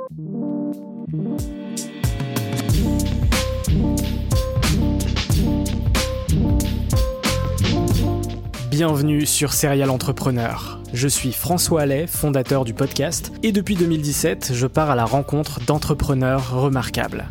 Bienvenue sur Serial Entrepreneur. Je suis François Allais, fondateur du podcast, et depuis 2017, je pars à la rencontre d'entrepreneurs remarquables.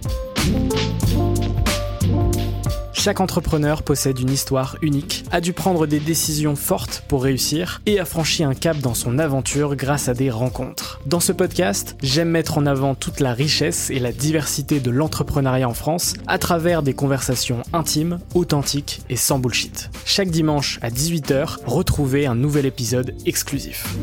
Chaque entrepreneur possède une histoire unique, a dû prendre des décisions fortes pour réussir et a franchi un cap dans son aventure grâce à des rencontres. Dans ce podcast, j'aime mettre en avant toute la richesse et la diversité de l'entrepreneuriat en France à travers des conversations intimes, authentiques et sans bullshit. Chaque dimanche à 18h, retrouvez un nouvel épisode exclusif.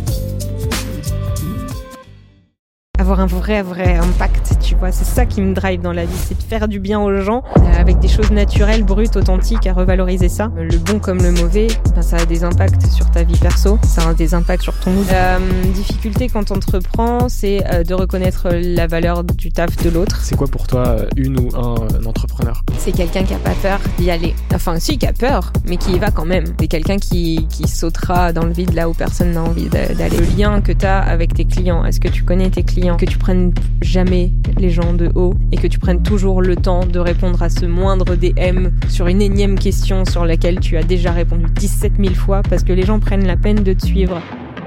Avoir un vrai impact, tu vois, c'est ça qui me drive dans la vie, c'est de faire du bien aux gens avec des choses naturelles, brutes, authentiques, à revaloriser ça. Le bon comme le mauvais, ça a des impacts sur ta vie perso, ça a des impacts sur ton mood. La difficulté quand t'entreprends, c'est de reconnaître la valeur du taf de l'autre. C'est quoi pour toi une ou un entrepreneur ? C'est quelqu'un qui a pas peur d'y aller. Enfin, si, qui a peur, mais qui y va quand même. C'est quelqu'un qui sautera dans le vide là où personne n'a envie d'aller. Le lien que t'as avec tes clients, est-ce que tu connais tes clients ? Que tu prennes jamais les gens de haut et que tu prennes toujours le temps de répondre à ce moindre DM sur une énième question sur laquelle tu as déjà répondu 17 000 fois parce que les gens prennent la peine de te suivre.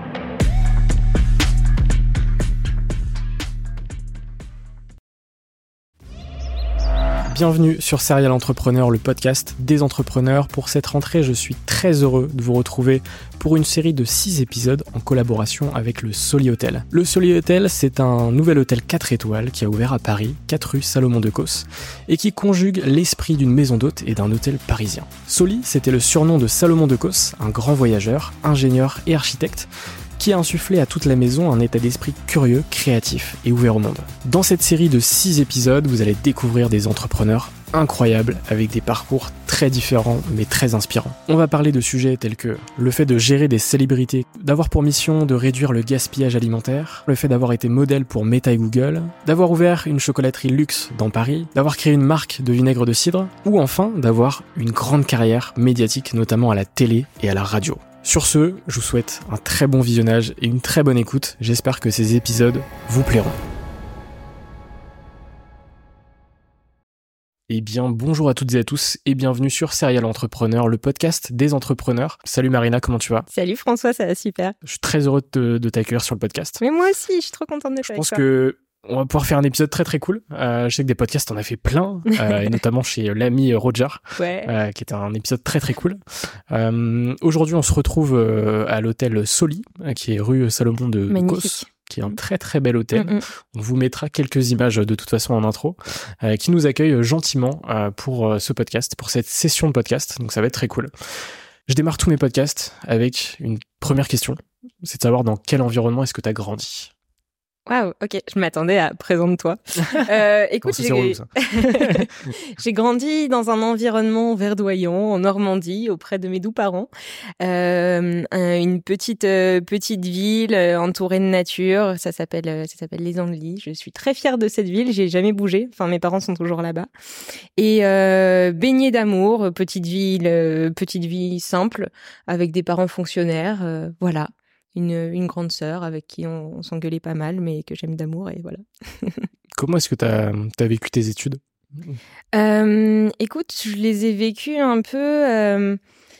Bienvenue sur Serial Entrepreneur, le podcast des entrepreneurs. Pour cette rentrée, je suis très heureux de vous retrouver pour une série de 6 épisodes en collaboration avec le Soli Hotel. Le Soli Hotel, c'est un nouvel hôtel 4 étoiles qui a ouvert à Paris, 4 rue Salomon de Causse, et qui conjugue l'esprit d'une maison d'hôte et d'un hôtel parisien. Soli, c'était le surnom de Salomon de Causse, un grand voyageur, ingénieur et architecte, qui a insufflé à toute la maison un état d'esprit curieux, créatif et ouvert au monde. Dans cette série de 6 épisodes, vous allez découvrir des entrepreneurs incroyables avec des parcours très différents mais très inspirants. On va parler de sujets tels que le fait de gérer des célébrités, d'avoir pour mission de réduire le gaspillage alimentaire, le fait d'avoir été modèle pour Meta et Google, d'avoir ouvert une chocolaterie luxe dans Paris, d'avoir créé une marque de vinaigre de cidre, ou enfin d'avoir une grande carrière médiatique, notamment à la télé et à la radio. Sur ce, je vous souhaite un très bon visionnage et une très bonne écoute. J'espère que ces épisodes vous plairont. Eh bien, bonjour à toutes et à tous et bienvenue sur Serial Entrepreneur, le podcast des entrepreneurs. Salut Marina, comment tu vas ? Salut François, ça va super. Je suis très heureux de t'accueillir sur le podcast. Mais moi aussi, je suis trop contente d'être avec toi. Je pense que on va pouvoir faire un épisode très très cool. Je sais que des podcasts, on a fait plein, et notamment chez l'ami Roger, qui était un épisode très très cool. Aujourd'hui, on se retrouve à l'hôtel Soli, qui est rue Salomon de Causse, qui est un très très bel hôtel. On vous mettra quelques images de toute façon en intro, qui nous accueille gentiment pour ce podcast, pour cette session de podcast. Donc ça va être très cool. Je démarre tous mes podcasts avec une première question. C'est de savoir dans quel environnement est-ce que tu as grandi ? Waouh, ok, je m'attendais à présente-toi. Écoute, j'ai grandi dans un environnement verdoyant en Normandie auprès de mes doux parents. Une petite ville entourée de nature, ça s'appelle Les Andelys. Je suis très fière de cette ville, j'ai jamais bougé. Enfin, mes parents sont toujours là-bas. Et baignée d'amour, petite vie simple avec des parents fonctionnaires, voilà. Une grande sœur avec qui on s'engueulait pas mal, mais que j'aime d'amour, et voilà. Comment est-ce que t'as vécu tes études ? Écoute, je les ai vécues un peu...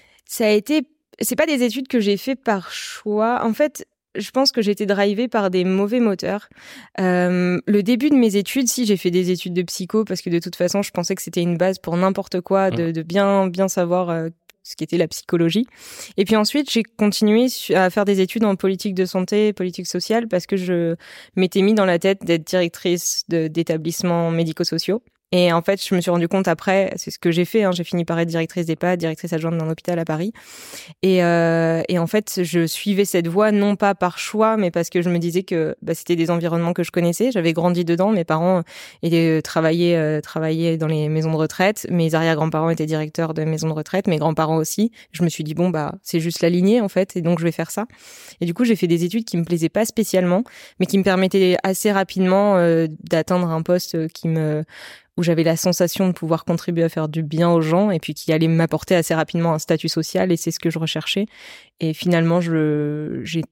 c'est pas des études que j'ai fait par choix. En fait, je pense que j'ai été drivée par des mauvais moteurs. Le début de mes études, si j'ai fait des études de psycho, parce que de toute façon, je pensais que c'était une base pour n'importe quoi, de bien savoir... ce qui était la psychologie. Et puis ensuite, j'ai continué à faire des études en politique de santé, politique sociale, parce que je m'étais mis dans la tête d'être directrice d'établissements médico-sociaux. Et en fait, je me suis rendu compte après, c'est ce que j'ai fait, j'ai fini par être directrice d'EHPAD, directrice adjointe d'un hôpital à Paris. Et en fait, je suivais cette voie non pas par choix, mais parce que je me disais que c'était des environnements que je connaissais. J'avais grandi dedans. Mes parents travaillaient dans les maisons de retraite. Mes arrière-grands-parents étaient directeurs de maisons de retraite. Mes grands-parents aussi. Je me suis dit c'est juste la lignée en fait, et donc je vais faire ça. Et du coup, j'ai fait des études qui me plaisaient pas spécialement, mais qui me permettaient assez rapidement d'atteindre un poste où j'avais la sensation de pouvoir contribuer à faire du bien aux gens et puis qui allait m'apporter assez rapidement un statut social, et c'est ce que je recherchais. Et finalement, j'ai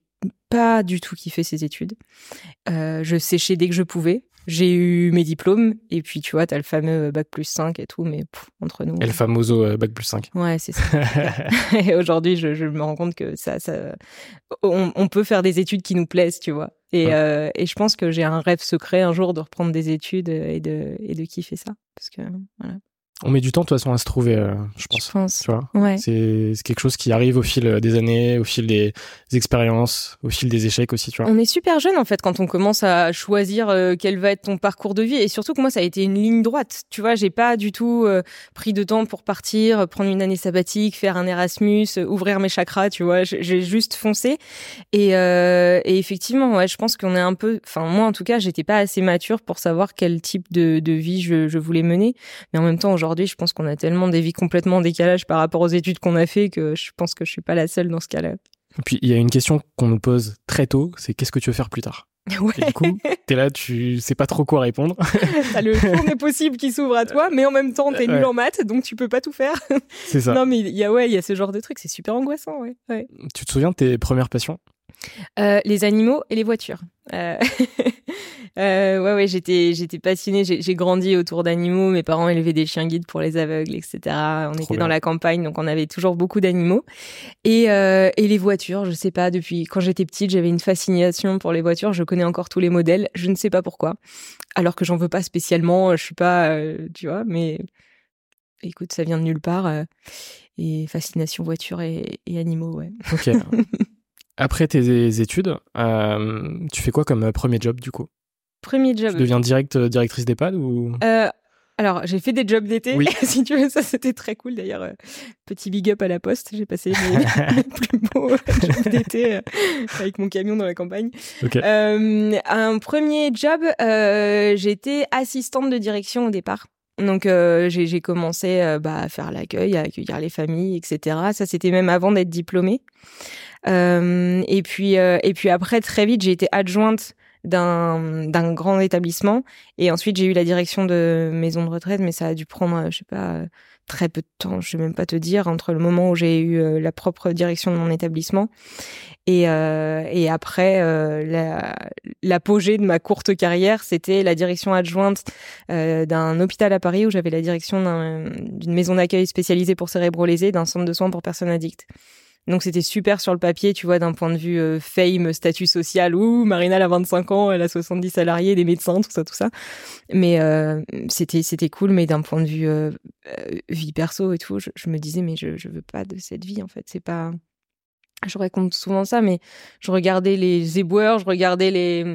pas du tout kiffé ces études. Je séchais dès que je pouvais. J'ai eu mes diplômes, et puis tu vois, t'as le fameux bac+5 et tout, mais entre nous... Et le famoso bac+5. Ouais, c'est ça. Et aujourd'hui, je me rends compte que on peut faire des études qui nous plaisent, tu vois. Et je pense que j'ai un rêve secret un jour de reprendre des études et de kiffer ça. Parce que, voilà. On met du temps de toute façon à se trouver, je pense. Tu vois, ouais. c'est quelque chose qui arrive au fil des années, au fil des expériences, au fil des échecs aussi, tu vois. On est super jeune en fait quand on commence à choisir quel va être ton parcours de vie, et surtout que moi ça a été une ligne droite. Tu vois, j'ai pas du tout pris de temps pour partir, prendre une année sabbatique, faire un Erasmus, ouvrir mes chakras, tu vois. J'ai juste foncé et effectivement, ouais, je pense qu'on est un peu, enfin moi en tout cas, j'étais pas assez mature pour savoir quel type de vie je voulais mener, mais en même temps aujourd'hui, je pense qu'on a tellement des vies complètement en décalage par rapport aux études qu'on a fait que je pense que je suis pas la seule dans ce cas-là. Et puis, il y a une question qu'on nous pose très tôt, c'est qu'est-ce que tu veux faire plus tard ? Ouais. Et du coup, t'es là, tu sais pas trop quoi répondre. T'as le tour des possibles qui s'ouvre à toi, mais en même temps, t'es nul en maths, donc tu peux pas tout faire. C'est ça. Non, mais il y a ce genre de truc, c'est super angoissant, ouais. Tu te souviens de tes premières passions ? Les animaux et les voitures. Ouais, j'étais passionnée. J'ai grandi autour d'animaux. Mes parents élevaient des chiens guides pour les aveugles, etc. On était dans la campagne, donc on avait toujours beaucoup d'animaux. Et les voitures, je sais pas, depuis quand j'étais petite, j'avais une fascination pour les voitures. Je connais encore tous les modèles. Je ne sais pas pourquoi. Alors que j'en veux pas spécialement. Je suis pas, tu vois, mais écoute, ça vient de nulle part. Et fascination voiture et animaux, ouais. Ok. Après tes études, tu fais quoi comme premier job du coup ? Premier job. Tu deviens directrice d'EHPAD ou... Alors, j'ai fait des jobs d'été, oui. Si tu veux, ça c'était très cool d'ailleurs. Petit big up à la Poste, j'ai passé les plus beaux jobs d'été avec mon camion dans la campagne. Okay. Un premier job, j'étais assistante de direction au départ. Donc j'ai commencé à faire l'accueil, à accueillir les familles, etc. Ça c'était même avant d'être diplômée. Et puis après très vite j'ai été adjointe d'un grand établissement, et ensuite j'ai eu la direction de maison de retraite, mais ça a dû prendre je sais pas très peu de temps, je sais même pas te dire, entre le moment où j'ai eu la propre direction de mon établissement et après l'apogée de ma courte carrière, c'était la direction adjointe d'un hôpital à Paris où j'avais la direction d'une maison d'accueil spécialisée pour cérébrolésés, d'un centre de soins pour personnes addictes. Donc c'était super sur le papier, tu vois, d'un point de vue fame, statut social. Ouh, Marina, elle a 25 ans, elle a 70 salariés, des médecins, tout ça. Mais c'était cool, mais d'un point de vue vie perso et tout, je me disais, mais je veux pas de cette vie, en fait. C'est pas... Je raconte souvent ça, mais je regardais les éboueurs, je regardais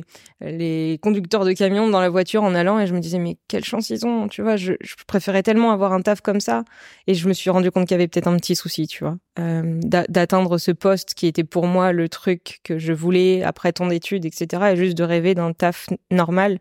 les conducteurs de camions dans la voiture en allant, et je me disais, mais quelle chance ils ont, tu vois, je préférais tellement avoir un taf comme ça. Et je me suis rendu compte qu'il y avait peut-être un petit souci, tu vois, d'atteindre ce poste qui était pour moi le truc que je voulais après tant d'études, etc. Et juste de rêver d'un taf normal.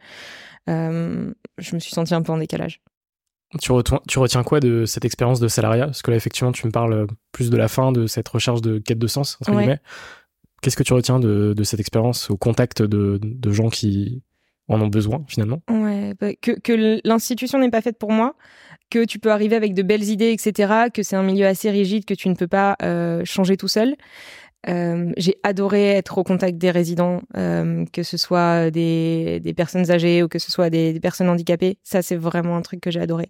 Je me suis sentie un peu en décalage. Tu retiens quoi de cette expérience de salariat ? Parce que là, effectivement, tu me parles plus de la fin, de cette recherche de quête de sens, entre guillemets. Qu'est-ce que tu retiens de cette expérience au contact de gens qui en ont besoin, finalement ? Ouais, que l'institution n'est pas faite pour moi, que tu peux arriver avec de belles idées, etc., que c'est un milieu assez rigide, que tu ne peux pas changer tout seul. J'ai adoré être au contact des résidents, que ce soit des personnes âgées ou que ce soit des personnes handicapées. Ça, c'est vraiment un truc que j'ai adoré.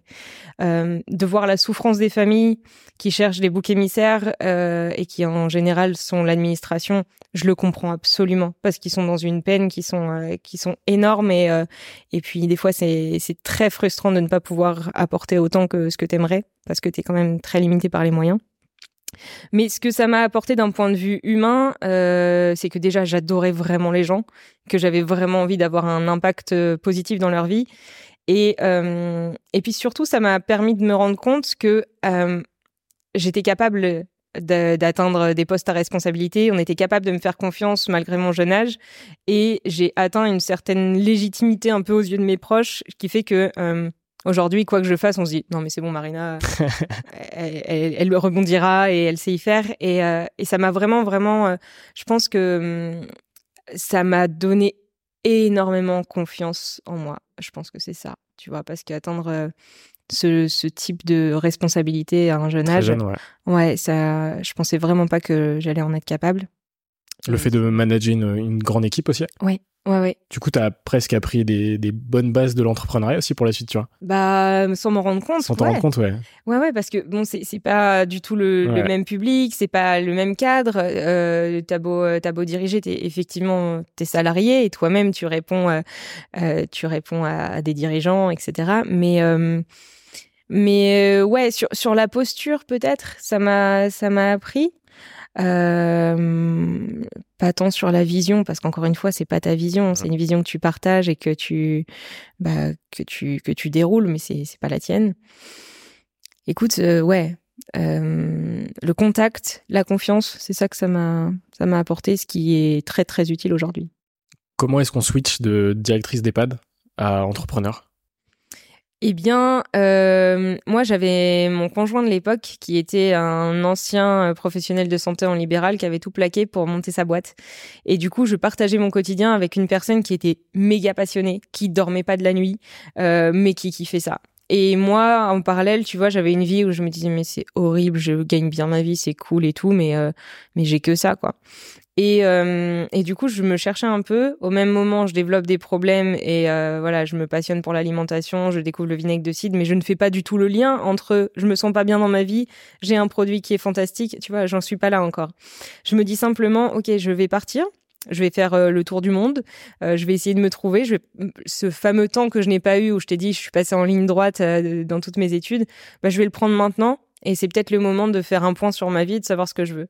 De voir la souffrance des familles qui cherchent des boucs émissaires et qui, en général, sont l'administration, je le comprends absolument, parce qu'ils sont dans une peine qui sont énormes, et puis des fois, c'est très frustrant de ne pas pouvoir apporter autant que ce que t'aimerais, parce que t'es quand même très limité par les moyens. Mais ce que ça m'a apporté d'un point de vue humain, c'est que déjà j'adorais vraiment les gens, que j'avais vraiment envie d'avoir un impact positif dans leur vie, et puis surtout ça m'a permis de me rendre compte que j'étais capable d'atteindre des postes à responsabilité, on était capable de me faire confiance malgré mon jeune âge, et j'ai atteint une certaine légitimité un peu aux yeux de mes proches, qui fait que aujourd'hui, quoi que je fasse, on se dit non mais c'est bon, Marina, elle rebondira et elle sait y faire. Et ça m'a vraiment, je pense que ça m'a donné énormément confiance en moi. Je pense que c'est ça, tu vois, parce qu'atteindre ce type de responsabilité à un jeune âge, ouais, ça, je pensais vraiment pas que j'allais en être capable. Le fait de manager une grande équipe aussi. Ouais. Du coup, t'as presque appris des bonnes bases de l'entrepreneuriat aussi pour la suite, tu vois. Bah, sans m'en rendre compte. Sans t'en rendre compte, ouais. Ouais, parce que bon, c'est pas du tout le même public, c'est pas le même cadre. T'as beau diriger, t'es salarié et toi-même tu réponds à des dirigeants, etc. Mais ouais, sur la posture peut-être, ça m'a appris. Pas tant sur la vision, parce qu'encore une fois, c'est pas ta vision, c'est une vision que tu partages et que tu déroules, mais c'est pas la tienne. Écoute, le contact, la confiance, c'est ça que ça m'a apporté, ce qui est très très utile aujourd'hui. Comment est-ce qu'on switch de directrice d'EHPAD à entrepreneur ? Eh bien, moi, j'avais mon conjoint de l'époque qui était un ancien professionnel de santé en libéral qui avait tout plaqué pour monter sa boîte. Et du coup, je partageais mon quotidien avec une personne qui était méga passionnée, qui dormait pas de la nuit, mais qui kiffait ça. Et moi, en parallèle, tu vois, j'avais une vie où je me disais, mais c'est horrible, je gagne bien ma vie, c'est cool et tout, mais j'ai que ça, quoi. Et du coup, je me cherchais un peu. Au même moment, je développe des problèmes et voilà, je me passionne pour l'alimentation, je découvre le vinaigre de cidre, mais je ne fais pas du tout le lien entre je me sens pas bien dans ma vie, j'ai un produit qui est fantastique, tu vois, j'en suis pas là encore. Je me dis simplement, ok, je vais partir. Je vais faire le tour du monde. Je vais essayer de me trouver. Ce fameux temps que je n'ai pas eu, où je t'ai dit, je suis passée en ligne droite dans toutes mes études, je vais le prendre maintenant. Et c'est peut-être le moment de faire un point sur ma vie, de savoir ce que je veux.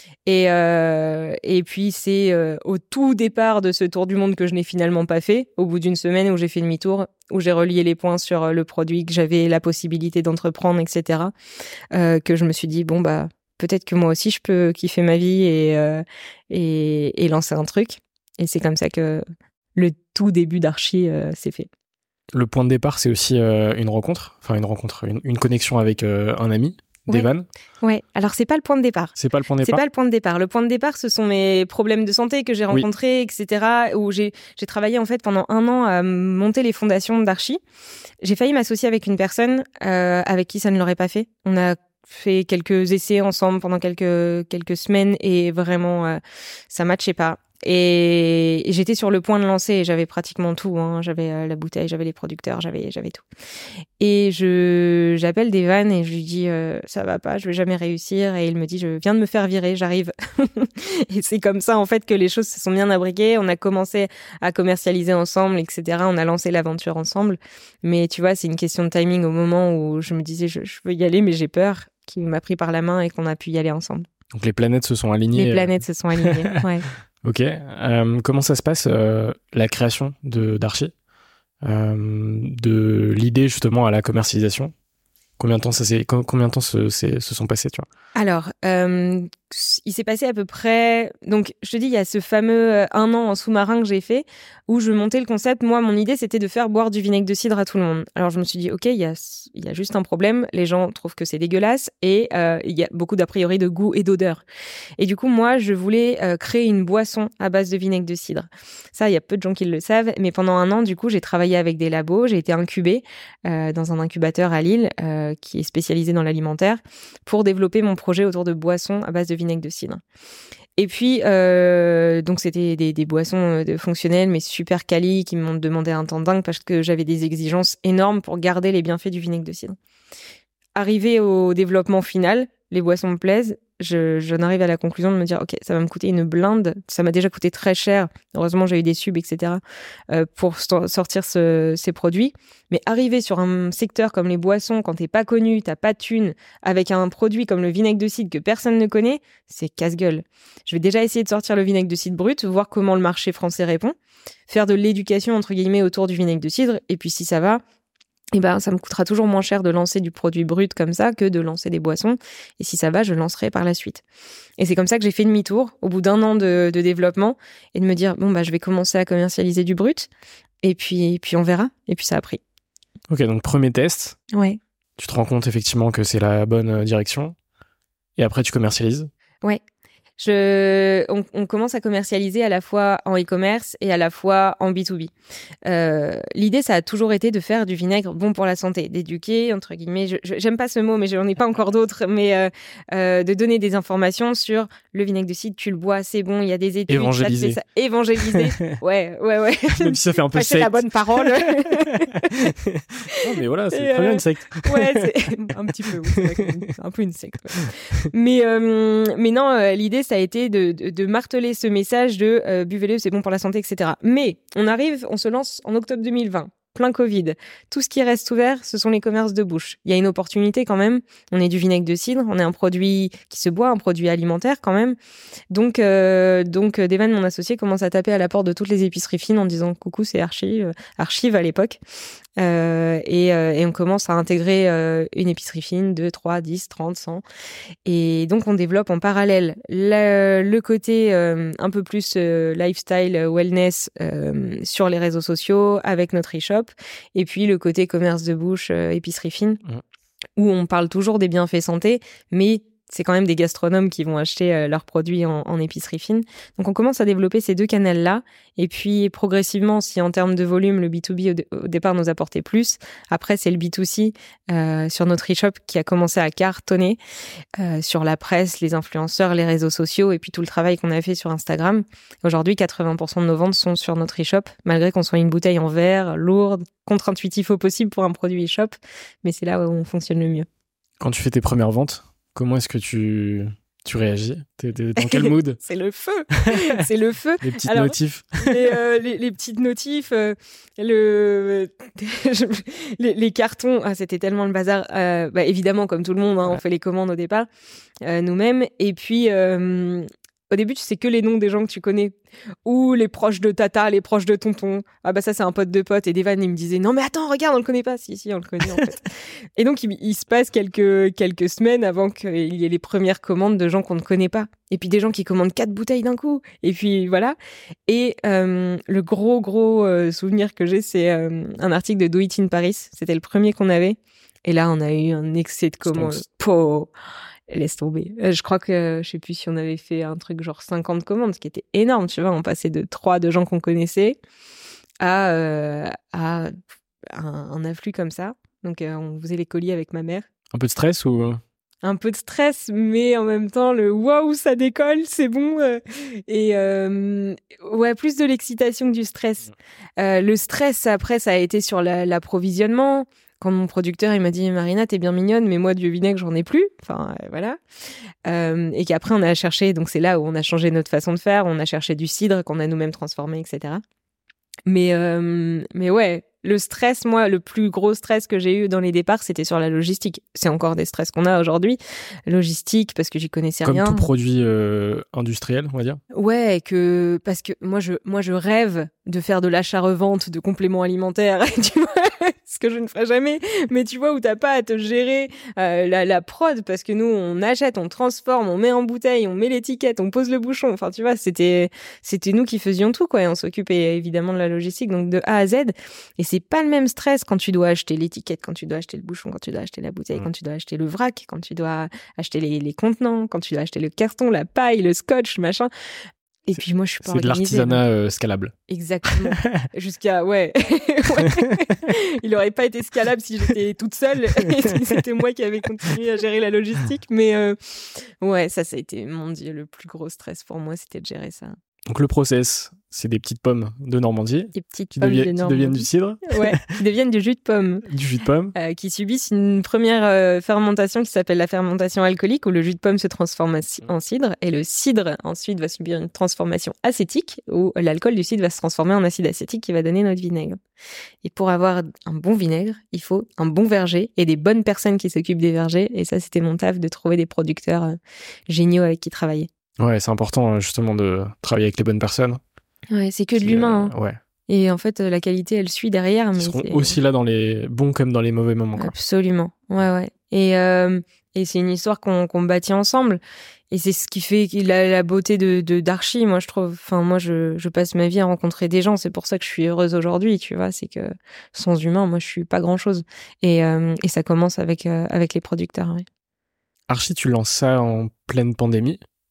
Et puis, c'est au tout départ de ce tour du monde que je n'ai finalement pas fait, au bout d'une semaine où j'ai fait demi-tour, où j'ai relié les points sur le produit que j'avais la possibilité d'entreprendre, etc., que je me suis dit, bon, peut-être que moi aussi, je peux kiffer ma vie et lancer un truc. Et c'est comme ça que le tout début d'Archi s'est fait. Le point de départ, c'est aussi une rencontre, une connexion avec un ami, Devan. Ouais, alors c'est pas le point de départ. C'est pas le point de départ. C'est pas le point de départ. Le point de départ, ce sont mes problèmes de santé que j'ai rencontrés, etc., où j'ai travaillé en fait pendant 1 an à monter les fondations d'Archi. J'ai failli m'associer avec une personne avec qui ça ne l'aurait pas fait. On a fait quelques essais ensemble pendant quelques semaines et vraiment ça matchait pas. Et j'étais sur le point de lancer et j'avais pratiquement tout, hein. J'avais la bouteille, j'avais les producteurs, j'avais tout. Et j'appelle Devan et je lui dis ça va pas, je vais jamais réussir. Et il me dit je viens de me faire virer, j'arrive. Et c'est comme ça en fait que les choses se sont bien abriquées. On a commencé à commercialiser ensemble, etc. On a lancé l'aventure ensemble. Mais tu vois, c'est une question de timing au moment où je me disais je veux y aller mais j'ai peur, qu'il m'a pris par la main et qu'on a pu y aller ensemble. Donc les planètes se sont alignées. Les planètes se sont alignées, ouais. Ok. Comment ça se passe, la création d'Archi, de l'idée justement à la commercialisation? Combien de temps se sont passés, tu vois? Alors, il s'est passé à peu près... Donc, je te dis, il y a ce fameux 1 an en sous-marin que j'ai fait, où je montais le concept. Moi, mon idée, c'était de faire boire du vinaigre de cidre à tout le monde. Alors, je me suis dit, ok, il y a juste un problème. Les gens trouvent que c'est dégueulasse et il y a beaucoup d'a priori de goût et d'odeur. Et du coup, moi, je voulais créer une boisson à base de vinaigre de cidre. Ça, il y a peu de gens qui le savent. Mais pendant 1 an, du coup, j'ai travaillé avec des labos. J'ai été incubée dans un incubateur à Lille qui est spécialisé dans l'alimentaire pour développer mon projet autour de boissons à base de vinaigre de cidre. Et puis, donc c'était des boissons fonctionnelles, mais super quali, qui m'ont demandé un temps dingue parce que j'avais des exigences énormes pour garder les bienfaits du vinaigre de cidre. Arrivé au développement final, les boissons me plaisent, j'en arrive à la conclusion de me dire, ok, ça va me coûter une blinde, ça m'a déjà coûté très cher, heureusement j'ai eu des subs, etc., pour sortir ces produits, mais arriver sur un secteur comme les boissons, quand t'es pas connu, t'as pas de thune, avec un produit comme le vinaigre de cidre que personne ne connaît, c'est casse-gueule. Je vais déjà essayer de sortir le vinaigre de cidre brut, voir comment le marché français répond, faire de l'éducation, entre guillemets, autour du vinaigre de cidre, et puis si ça va, ça me coûtera toujours moins cher de lancer du produit brut comme ça que de lancer des boissons. Et si ça va, je lancerai par la suite. Et c'est comme ça que j'ai fait demi-tour au bout d'1 an de développement et de me dire, je vais commencer à commercialiser du brut. Et puis on verra. Et puis ça a pris. Ok, donc premier test. Ouais. Tu te rends compte effectivement que c'est la bonne direction. Et après, tu commercialises. Ouais. on commence à commercialiser à la fois en e-commerce et à la fois en B2B. L'idée, ça a toujours été de faire du vinaigre bon pour la santé, d'éduquer, entre guillemets, j'aime pas ce mot, mais j'en ai pas encore d'autres, mais de donner des informations sur le vinaigre de cidre, tu le bois, c'est bon, il y a des études. Évangéliser. Évangéliser. Ouais. Même si ça fait un peu secte. C'est la bonne parole. Non, mais voilà, c'est très bien une secte. Ouais, c'est un petit peu, oui, c'est un peu une secte. Ouais. Mais non, l'idée, ça a été de marteler ce message de buvez-le, c'est bon pour la santé, etc. Mais on se lance en octobre 2020. Plein Covid. Tout ce qui reste ouvert, ce sont les commerces de bouche. Il y a une opportunité quand même. On est du vinaigre de cidre, on est un produit qui se boit, un produit alimentaire quand même. Donc Devan, mon associé, commence à taper à la porte de toutes les épiceries fines en disant coucou, c'est Archive à l'époque. Et on commence à intégrer une épicerie fine, 2, 3, 10, 30, 100. Et donc, on développe en parallèle le côté un peu plus lifestyle, wellness sur les réseaux sociaux avec notre e-shop. Et puis, le côté commerce de bouche, épicerie fine, où on parle toujours des bienfaits santé, mais c'est quand même des gastronomes qui vont acheter leurs produits en épicerie fine. Donc, on commence à développer ces deux canaux-là. Et puis, progressivement, si en termes de volume, le B2B au départ nous apportait plus, après, c'est le B2C sur notre e-shop qui a commencé à cartonner sur la presse, les influenceurs, les réseaux sociaux et puis tout le travail qu'on a fait sur Instagram. Aujourd'hui, 80% de nos ventes sont sur notre e-shop, malgré qu'on soit une bouteille en verre, lourde, contre-intuitif au possible pour un produit e-shop. Mais c'est là où on fonctionne le mieux. Quand tu fais tes premières ventes, comment est-ce que tu réagis? T'es dans quel mood? C'est le feu. C'est le feu. Les petites notifs. Les petites notifs, les cartons. Ah, c'était tellement le bazar. Évidemment, comme tout le monde, on fait les commandes au départ nous-mêmes. Et puis, au début, tu sais que les noms des gens que tu connais. Ou les proches de tata, les proches de tonton. Ah bah ça, c'est un pote de pote. Et Devan, il me disait, non mais attends, regarde, on le connaît pas. Si, on le connaît en fait. Et donc, il se passe quelques semaines avant qu'il y ait les premières commandes de gens qu'on ne connaît pas. Et puis des gens qui commandent 4 bouteilles d'un coup. Et puis voilà. Et le gros souvenir que j'ai, c'est un article de Do It in Paris. C'était le premier qu'on avait. Et là, on a eu un excès de commandes. Laisse tomber. Je crois que, je sais plus si on avait fait un truc genre 50 commandes, ce qui était énorme, tu vois. On passait de 3 de gens qu'on connaissait à un afflux comme ça. Donc, on faisait les colis avec ma mère. Un peu de stress ou... Un peu de stress, mais en même temps, le waouh, ça décolle, c'est bon. Et ouais, plus de l'excitation que du stress. Le stress, après, ça a été sur l'approvisionnement. Quand mon producteur il m'a dit Marina t'es bien mignonne mais moi du vinaigre j'en ai plus, enfin voilà, et qu'après on a cherché, donc c'est là où on a changé notre façon de faire, on a cherché du cidre qu'on a nous-mêmes transformé, etc. Mais ouais, le stress, moi le plus gros stress que j'ai eu dans les départs c'était sur la logistique. C'est encore des stress qu'on a aujourd'hui, logistique, parce que j'y connaissais rien. Comme tout produit industriel, on va dire. Ouais, parce que moi je rêve de faire de l'achat-revente de compléments alimentaires, tu vois, ce que je ne ferai jamais, mais tu vois, où t'as pas à te gérer la prod, parce que nous, on achète, on transforme, on met en bouteille, on met l'étiquette, on pose le bouchon, enfin, tu vois, c'était nous qui faisions tout, quoi, et on s'occupait évidemment de la logistique, donc de A à Z, et c'est pas le même stress quand tu dois acheter l'étiquette, quand tu dois acheter le bouchon, quand tu dois acheter la bouteille, quand tu dois acheter le vrac, quand tu dois acheter les contenants, quand tu dois acheter le carton, la paille, le scotch, machin. Et puis moi, je suis pas organisée. C'est de l'artisanat scalable. Exactement. Jusqu'à, ouais. Il aurait pas été scalable si j'étais toute seule et si c'était moi qui avais continué à gérer la logistique. Mais ouais, ça a été, mon Dieu, le plus gros stress pour moi, c'était de gérer ça. Donc le process, c'est des petites pommes de Normandie qui deviennent du cidre. Ouais, qui deviennent du jus de pomme. Du jus de pomme. Qui subissent une première fermentation qui s'appelle la fermentation alcoolique, où le jus de pomme se transforme en cidre, et le cidre ensuite va subir une transformation acétique, où l'alcool du cidre va se transformer en acide acétique qui va donner notre vinaigre. Et pour avoir un bon vinaigre, il faut un bon verger et des bonnes personnes qui s'occupent des vergers, et ça c'était mon taf de trouver des producteurs géniaux avec qui travailler. Ouais, c'est important justement de travailler avec les bonnes personnes. Ouais, c'est que de l'humain. Ouais. Et en fait, la qualité, elle suit derrière. Ils seront aussi là dans les bons comme dans les mauvais moments. Quoi. Absolument. Ouais. Et c'est une histoire qu'on bâtit ensemble. Et c'est ce qui fait la beauté d'Archi, moi, je trouve. Enfin, moi, je passe ma vie à rencontrer des gens. C'est pour ça que je suis heureuse aujourd'hui, tu vois. C'est que sans humain, moi, je suis pas grand-chose. Et ça commence avec les producteurs, ouais. Archi, tu lances ça en pleine pandémie.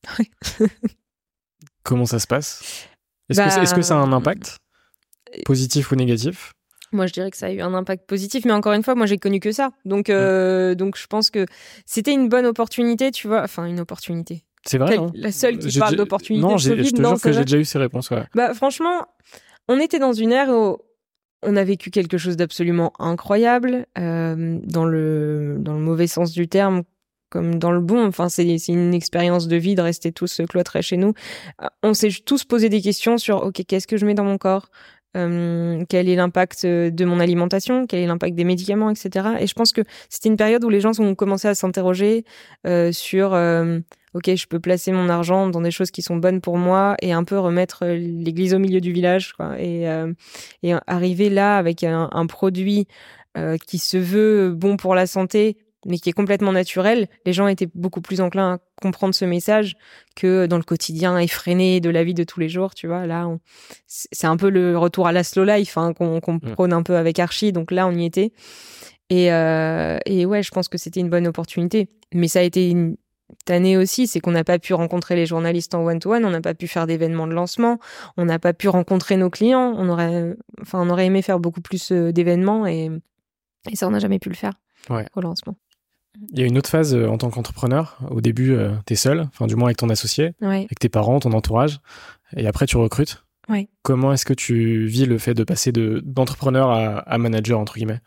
Comment ça se passe? Est-ce que ça a un impact positif ou négatif? Moi, je dirais que ça a eu un impact positif, mais encore une fois, moi, j'ai connu que ça. Donc je pense que c'était une bonne opportunité, tu vois. Enfin, une opportunité. C'est vrai, hein. La seule qui parle d'opportunité. Non, je te jure que j'ai déjà eu ces réponses, ouais. Bah, franchement, on était dans une ère où on a vécu quelque chose d'absolument incroyable, dans le mauvais sens du terme, comme dans le bon. Enfin, c'est une expérience de vie de rester tous cloîtrés chez nous. On s'est tous posé des questions sur, OK, qu'est-ce que je mets dans mon corps? Quel est l'impact de mon alimentation, quel est l'impact des médicaments, etc. Et je pense que c'était une période où les gens ont commencé à s'interroger sur OK, je peux placer mon argent dans des choses qui sont bonnes pour moi et un peu remettre l'église au milieu du village, quoi. Et arriver là avec un produit qui se veut bon pour la santé, mais qui est complètement naturel, les gens étaient beaucoup plus enclins à comprendre ce message que dans le quotidien effréné de la vie de tous les jours, tu vois. Là, c'est un peu le retour à la slow life, hein, qu'on prône un peu avec Archie, donc là, on y était. Et ouais, je pense que c'était une bonne opportunité. Mais ça a été une année aussi, c'est qu'on n'a pas pu rencontrer les journalistes en one-to-one, on n'a pas pu faire d'événements de lancement, on n'a pas pu rencontrer nos clients, on aurait aimé faire beaucoup plus d'événements et ça, on n'a jamais pu le faire au lancement. Il y a une autre phase en tant qu'entrepreneur. Au début, t'es seul, enfin du moins avec ton associé, avec tes parents, ton entourage, et après tu recrutes. Comment est-ce que tu vis le fait de passer d'entrepreneur à manager, entre guillemets?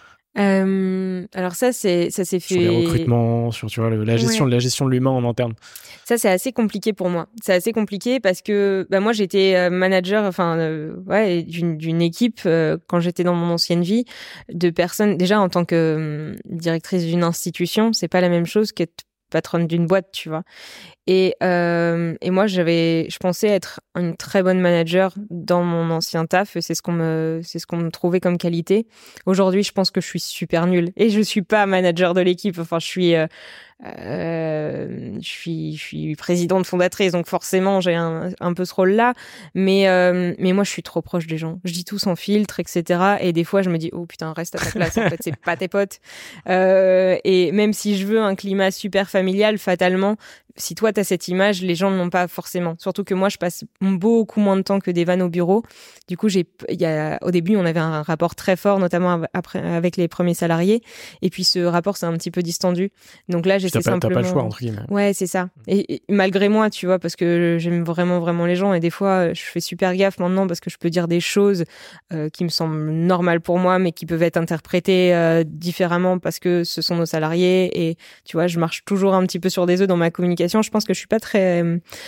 Alors ça s'est fait sur les recrutements, sur tu vois la gestion de l'humain en interne. Ça c'est assez compliqué pour moi. C'est assez compliqué parce que moi j'étais manager d'une équipe quand j'étais dans mon ancienne vie de personnes déjà en tant que directrice d'une institution, c'est pas la même chose qu'être patronne d'une boîte, tu vois. Et moi, je pensais être une très bonne manager dans mon ancien taf. C'est ce qu'on me trouvait comme qualité. Aujourd'hui, je pense que je suis super nulle et je suis pas manager de l'équipe. Enfin, je suis présidente fondatrice, donc forcément, j'ai un peu ce rôle-là. Mais moi, je suis trop proche des gens. Je dis tout sans filtre, etc. Et des fois, je me dis, oh putain, reste à ta place. En fait, c'est pas tes potes. Et même si je veux un climat super familial, fatalement, si toi t'as cette image, les gens ne l'ont pas forcément. Surtout que moi, je passe beaucoup moins de temps que Devan au bureau. Du coup, au début, on avait un rapport très fort, notamment avec les premiers salariés. Et puis, ce rapport s'est un petit peu distendu. Donc là, j'essaie simplement. T'as pas le choix, entre guillemets. Ouais, c'est ça. Et malgré moi, tu vois, parce que j'aime vraiment, vraiment les gens. Et des fois, je fais super gaffe maintenant parce que je peux dire des choses qui me semblent normales pour moi, mais qui peuvent être interprétées différemment parce que ce sont nos salariés. Et tu vois, je marche toujours un petit peu sur des œufs dans ma communication. Je pense que je suis pas très,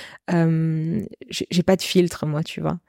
j'ai pas de filtre moi, tu vois.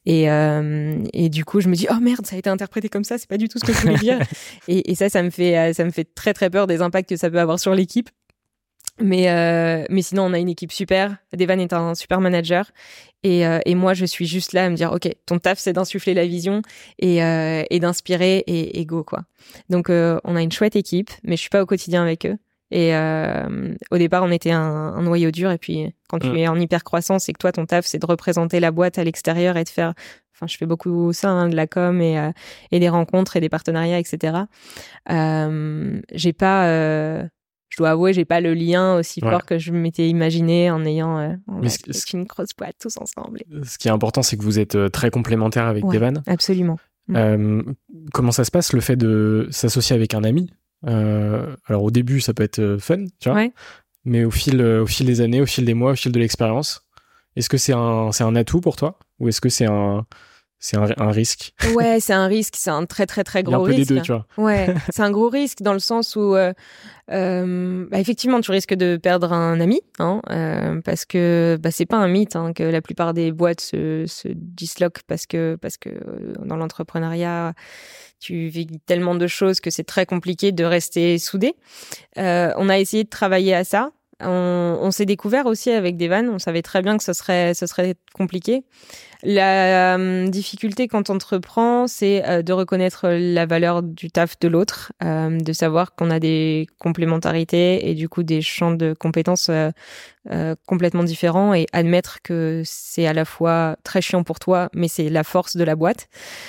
Et du coup, je me dis oh merde, ça a été interprété comme ça, c'est pas du tout ce que je voulais dire. et ça me fait très très peur des impacts que ça peut avoir sur l'équipe. Mais sinon, on a une équipe super. Devan est un super manager. Et moi, je suis juste là à me dire, OK, ton taf, c'est d'insuffler la vision et d'inspirer et go, quoi. Donc, on a une chouette équipe, mais je suis pas au quotidien avec eux. Et au départ, on était un noyau dur. Et puis, quand tu es en hyper croissance et que toi, ton taf, c'est de représenter la boîte à l'extérieur et de faire... Enfin, je fais beaucoup ça, hein, de la com et des rencontres et des partenariats, etc. J'ai pas... je dois avouer, j'ai pas le lien aussi fort que je m'étais imaginé en ayant une grosse boîte tous ensemble. Ce qui est important, c'est que vous êtes très complémentaires avec Devan. Absolument. Comment ça se passe, le fait de s'associer avec un ami? Alors au début, ça peut être fun, tu vois. Mais au fil des années, au fil des mois, au fil de l'expérience, est-ce que c'est un atout pour toi ou est-ce que c'est un risque? Ouais, c'est un risque, c'est un très très très gros risque. Il y a un peu des deux, tu vois. Ouais, c'est un gros risque dans le sens où effectivement tu risques de perdre un ami, hein, parce que c'est pas un mythe hein, que la plupart des boîtes se disloquent parce que dans l'entrepreneuriat tu vis tellement de choses que c'est très compliqué de rester soudé. On a essayé de travailler à ça. On s'est découvert aussi avec Devan. On savait très bien que ce serait compliqué. La difficulté quand on entreprend, c'est de reconnaître la valeur du taf de l'autre, de savoir qu'on a des complémentarités et du coup des champs de compétences complètement différents et admettre que c'est à la fois très chiant pour toi, mais c'est la force de la boîte.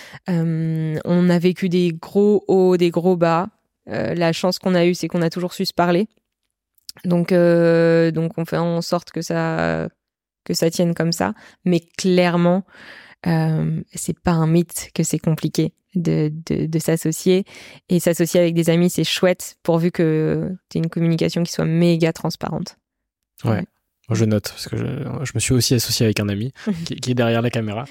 On a vécu des gros hauts, des gros bas. La chance qu'on a eue, c'est qu'on a toujours su se parler. Donc on fait en sorte que ça tienne comme ça. Mais clairement, c'est pas un mythe que c'est compliqué de s'associer. Et s'associer avec des amis, c'est chouette pourvu que t'aies une communication qui soit méga transparente. Ouais. Moi, je note, parce que je me suis aussi associé avec un ami qui est derrière la caméra.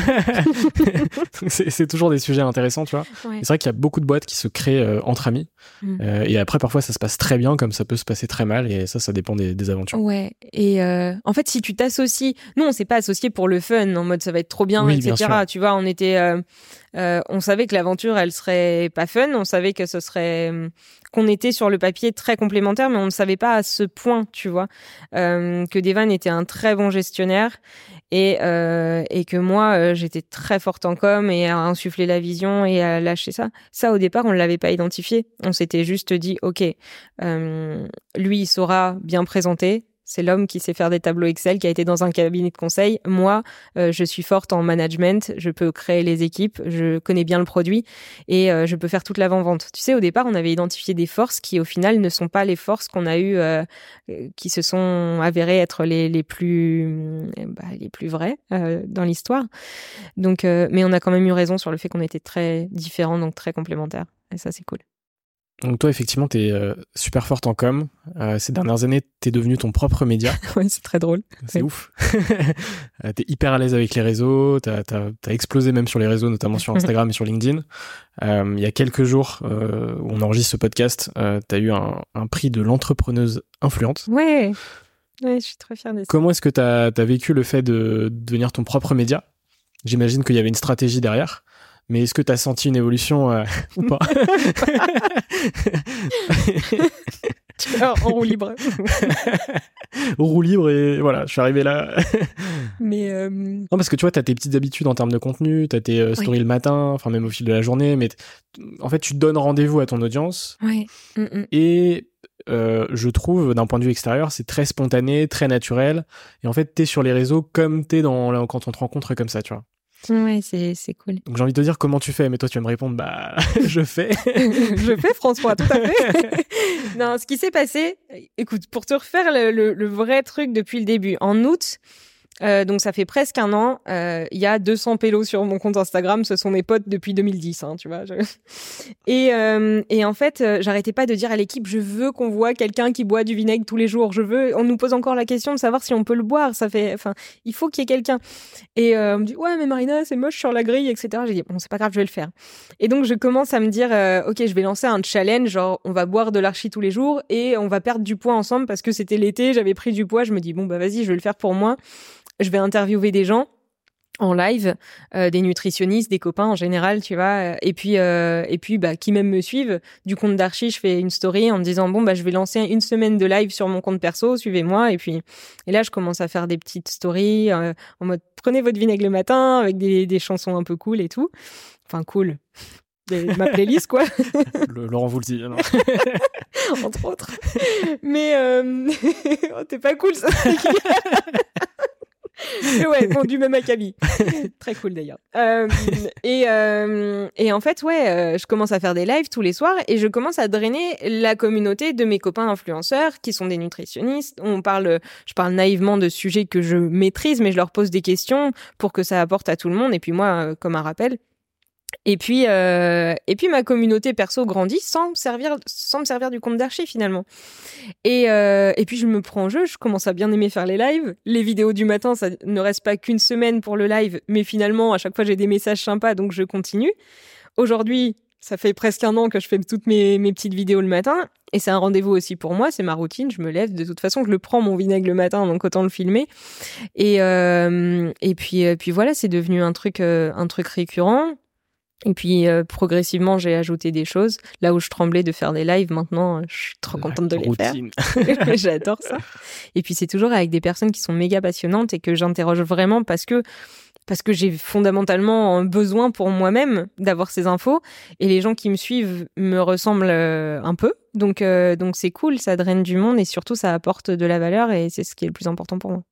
c'est toujours des sujets intéressants, tu vois. Ouais. C'est vrai qu'il y a beaucoup de boîtes qui se créent entre amis. Et après, parfois, ça se passe très bien, comme ça peut se passer très mal. Et ça dépend des aventures. Ouais. Et en fait, si tu t'associes... Nous, on s'est pas associés pour le fun, en mode ça va être trop bien, Oui, etc. bien sûr. Tu vois, on était... on savait que l'aventure, elle serait pas fun. On savait que ce serait... qu'on était sur le papier très complémentaires, mais on ne savait pas à ce point, tu vois. Que Devan était un très bon gestionnaire et que moi, j'étais très forte en com et à insuffler la vision et à lâcher ça. Ça, au départ, on ne l'avait pas identifié. On s'était juste dit, OK, lui, il saura bien présenter. C'est l'homme qui sait faire des tableaux Excel, qui a été dans un cabinet de conseil. Moi, je suis forte en management, je peux créer les équipes, je connais bien le produit et je peux faire toute l'avant-vente. Tu sais, au départ, on avait identifié des forces qui, au final, ne sont pas les forces qu'on a eues, qui se sont avérées être les plus vraies dans l'histoire. Donc, mais on a quand même eu raison sur le fait qu'on était très différents, donc très complémentaires. Et ça, c'est cool. Donc toi, effectivement, t'es super forte en com. Ces dernières années, t'es devenue ton propre média. Ouais, c'est très drôle. C'est ouf. T'es hyper à l'aise avec les réseaux. T'as explosé même sur les réseaux, notamment sur Instagram et sur LinkedIn. Il y a quelques jours où on enregistre ce podcast, t'as eu un prix de l'entrepreneuse influente. Ouais, je suis très fière de ça. Comment est-ce que t'as vécu le fait de devenir ton propre média ? J'imagine qu'il y avait une stratégie derrière. Mais est-ce que tu as senti une évolution ou pas ? En roue libre. En roue libre et voilà, je suis arrivé là. Mais Non, parce que tu vois, tu as tes petites habitudes en termes de contenu, tu as tes stories le matin, enfin même au fil de la journée, mais en fait, tu donnes rendez-vous à ton audience. Ouais. Et je trouve, d'un point de vue extérieur, c'est très spontané, très naturel. Et en fait, t'es sur les réseaux comme t'es quand on te rencontre comme ça, tu vois. Ouais, c'est cool. Donc j'ai envie de te dire comment tu fais, mais toi tu vas me répondre je fais. Je fais, François, tout à fait. Non, ce qui s'est passé, écoute, pour te refaire le vrai truc depuis le début, en août, donc ça fait presque un an, il y a 200 pélos sur mon compte Instagram, ce sont mes potes depuis 2010, hein, tu vois. Et en fait, j'arrêtais pas de dire à l'équipe, je veux qu'on voit quelqu'un qui boit du vinaigre tous les jours, on nous pose encore la question de savoir si on peut le boire, il faut qu'il y ait quelqu'un. Et on me dit, ouais, mais Marina, c'est moche sur la grille, etc. J'ai dit, bon, c'est pas grave, je vais le faire. Et donc, je commence à me dire, ok, je vais lancer un challenge, genre, on va boire de l'archi tous les jours et on va perdre du poids ensemble parce que c'était l'été, j'avais pris du poids, je me dis, bon, bah vas-y, je vais le faire pour moi. Je vais interviewer des gens en live, des nutritionnistes, des copains en général, tu vois, et puis qui même me suivent. Du compte d'Archi, je fais une story en me disant bon bah je vais lancer une semaine de live sur mon compte perso, suivez-moi. Et là je commence à faire des petites stories en mode prenez votre vinaigre le matin avec des chansons un peu cool et tout. Enfin cool. Ma playlist quoi. Laurent Voulzy, non. Entre autres. Mais oh, t'es pas cool ça. Ouais, bon, du même acabit. Très cool d'ailleurs. Et en fait, ouais, je commence à faire des lives tous les soirs et je commence à drainer la communauté de mes copains influenceurs qui sont des nutritionnistes. Je parle naïvement de sujets que je maîtrise, mais je leur pose des questions pour que ça apporte à tout le monde. Et puis moi, comme un rappel. Et puis ma communauté perso grandit sans me servir du compte d'Archi finalement. Et puis je me prends en jeu, je commence à bien aimer faire les lives. Les vidéos du matin, ça ne reste pas qu'une semaine pour le live, mais finalement à chaque fois j'ai des messages sympas, donc je continue. Aujourd'hui, ça fait presque un an que je fais toutes mes petites vidéos le matin, et c'est un rendez-vous aussi pour moi, c'est ma routine. Je me lève, de toute façon je le prends mon vinaigre le matin, donc autant le filmer. Et puis voilà, c'est devenu un truc récurrent. Et puis progressivement, j'ai ajouté des choses. Là où je tremblais de faire des lives, maintenant, je suis trop contente de les faire. J'adore ça. Et puis c'est toujours avec des personnes qui sont méga passionnantes et que j'interroge vraiment parce que j'ai fondamentalement besoin pour moi-même d'avoir ces infos. Et les gens qui me suivent me ressemblent un peu. Donc c'est cool, ça draine du monde et surtout ça apporte de la valeur et c'est ce qui est le plus important pour moi.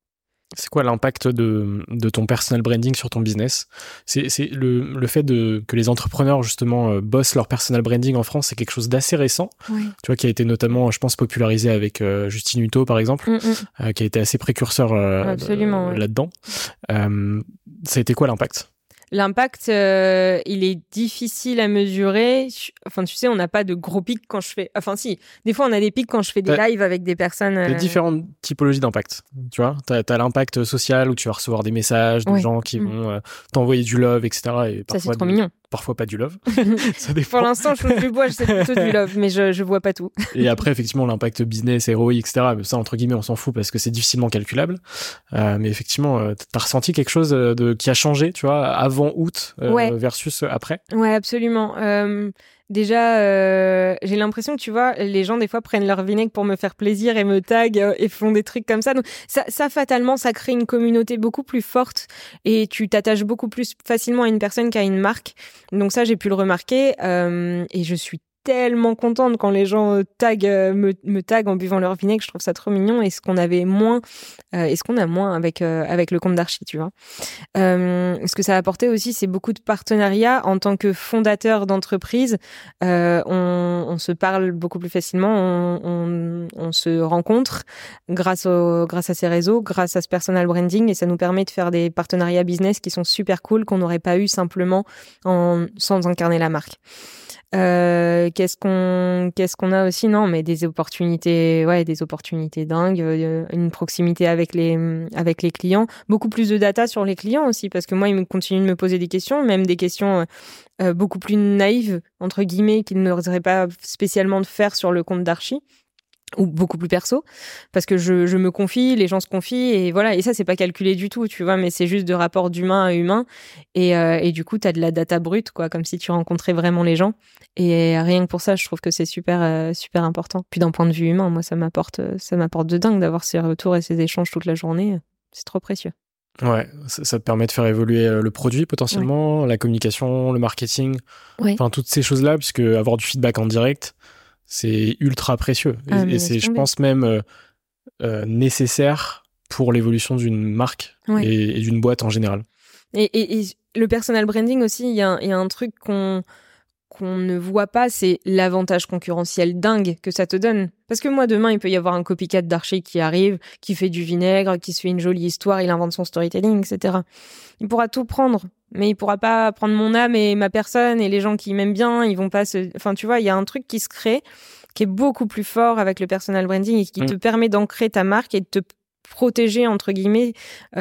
C'est quoi l'impact de ton personal branding sur ton business? C'est le fait que les entrepreneurs, justement, bossent leur personal branding en France, c'est quelque chose d'assez récent. Oui. Tu vois, qui a été notamment, je pense, popularisé avec Justine Hutto, par exemple, qui a été assez précurseur là-dedans. Ça a été quoi l'impact? L'impact, il est difficile à mesurer. Enfin, tu sais, on n'a pas de gros pics quand je fais... Enfin, si, des fois, on a des pics quand je fais des lives avec des personnes... Il y a différentes typologies d'impact, tu vois. T'as l'impact social où tu vas recevoir des messages de gens qui vont t'envoyer du love, etc. Et ça, c'est trop mignon. Parfois pas du love. Ça dépend. Pour l'instant, je touche du bois, c'est plutôt du love, mais je vois pas tout. Et après, effectivement, l'impact business, ROI, etc. Mais ça, entre guillemets, on s'en fout parce que c'est difficilement calculable. Mais effectivement, t'as ressenti quelque chose qui a changé, tu vois, avant août versus après? Ouais, absolument. Déjà, j'ai l'impression que, tu vois, les gens, des fois, prennent leur vinaigre pour me faire plaisir et me taguent et font des trucs comme ça. Donc, ça, fatalement, ça crée une communauté beaucoup plus forte et tu t'attaches beaucoup plus facilement à une personne qu'à une marque. Donc ça, j'ai pu le remarquer et je suis tellement contente quand les gens me taguent en buvant leur vinaigre. Je trouve ça trop mignon. Et ce qu'on avait moins, et ce qu'on a moins avec le compte d'Archi, tu vois. Ce que ça a apporté aussi, c'est beaucoup de partenariats. En tant que fondateur d'entreprise, on se parle beaucoup plus facilement, on se rencontre grâce à ces réseaux, grâce à ce personal branding, et ça nous permet de faire des partenariats business qui sont super cool, qu'on n'aurait pas eu simplement sans incarner la marque. Qu'est-ce qu'on a aussi? Non, mais des opportunités dingues, une proximité avec les clients, beaucoup plus de data sur les clients aussi, parce que moi, ils continuent de me poser des questions, même des questions beaucoup plus naïves, entre guillemets, qu'ils n'oseraient pas spécialement de faire sur le compte d'Archi, ou beaucoup plus perso, parce que je me confie, les gens se confient, et voilà. Et ça, c'est pas calculé du tout, tu vois, mais c'est juste de rapport d'humain à humain, et du coup, t'as de la data brute, quoi, comme si tu rencontrais vraiment les gens. Et rien que pour ça, je trouve que c'est super important. Puis d'un point de vue humain, moi, ça m'apporte de dingue d'avoir ces retours et ces échanges toute la journée. C'est trop précieux. Ouais, ça te permet de faire évoluer le produit potentiellement, la communication, le marketing, enfin toutes ces choses-là, puisque avoir du feedback en direct, c'est ultra précieux. Et c'est, je pense, même nécessaire pour l'évolution d'une marque et d'une boîte en général. Et le personal branding aussi, il y a un truc qu'on ne voit pas, c'est l'avantage concurrentiel dingue que ça te donne. Parce que moi, demain, il peut y avoir un copycat d'Archi qui arrive, qui fait du vinaigre, qui se fait une jolie histoire, il invente son storytelling, etc. Il pourra tout prendre, mais il pourra pas prendre mon âme et ma personne, et les gens qui m'aiment bien, ils vont pas se... Enfin, tu vois, il y a un truc qui se crée, qui est beaucoup plus fort avec le personal branding et qui te permet d'ancrer ta marque et de te protéger, entre guillemets,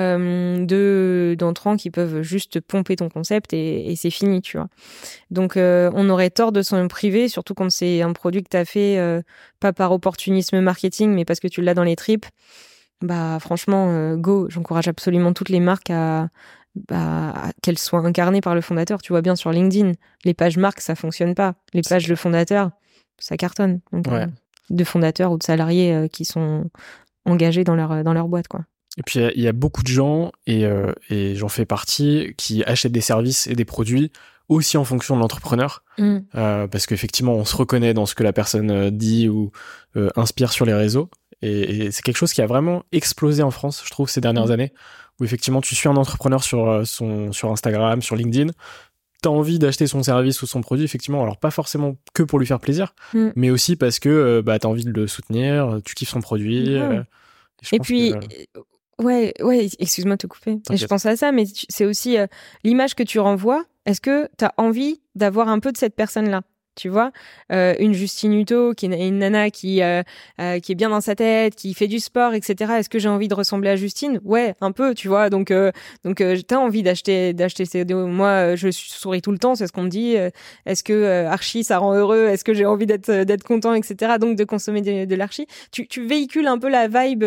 d'entrants qui peuvent juste pomper ton concept et c'est fini, tu vois. Donc, on aurait tort de s'en priver, surtout quand c'est un produit que t'as fait pas par opportunisme marketing, mais parce que tu l'as dans les tripes. Bah, franchement, go, j'encourage absolument toutes les marques à qu'elles soient incarnées par le fondateur. Tu vois bien sur LinkedIn, les pages marques, ça fonctionne pas. Les pages de fondateurs, ça cartonne. Donc, de fondateurs ou de salariés qui sont engagés dans leur boîte, quoi. Et puis il y a beaucoup de gens, et j'en fais partie, qui achètent des services et des produits aussi en fonction de l'entrepreneur, parce qu'effectivement on se reconnaît dans ce que la personne dit ou inspire sur les réseaux, et c'est quelque chose qui a vraiment explosé en France, je trouve, ces dernières années, où effectivement tu suis un entrepreneur sur Instagram, sur LinkedIn, t'as envie d'acheter son service ou son produit, effectivement, alors pas forcément que pour lui faire plaisir, mais aussi parce que t'as envie de le soutenir, tu kiffes son produit. Et puis, ouais, excuse-moi de te couper. Et je pense à ça, mais c'est aussi l'image que tu renvoies. Est-ce que t'as envie d'avoir un peu de cette personne-là? Tu vois, une Justine Hutto, qui est une nana qui est bien dans sa tête, qui fait du sport, etc. Est-ce que j'ai envie de ressembler à Justine? Ouais, un peu, tu vois. Donc t'as envie d'acheter ces vidéos. Moi, je souris tout le temps, c'est ce qu'on me dit. Est-ce que Archi, ça rend heureux? Est-ce que j'ai envie d'être content, etc. Donc de consommer de l'Archi. Tu véhicules un peu la vibe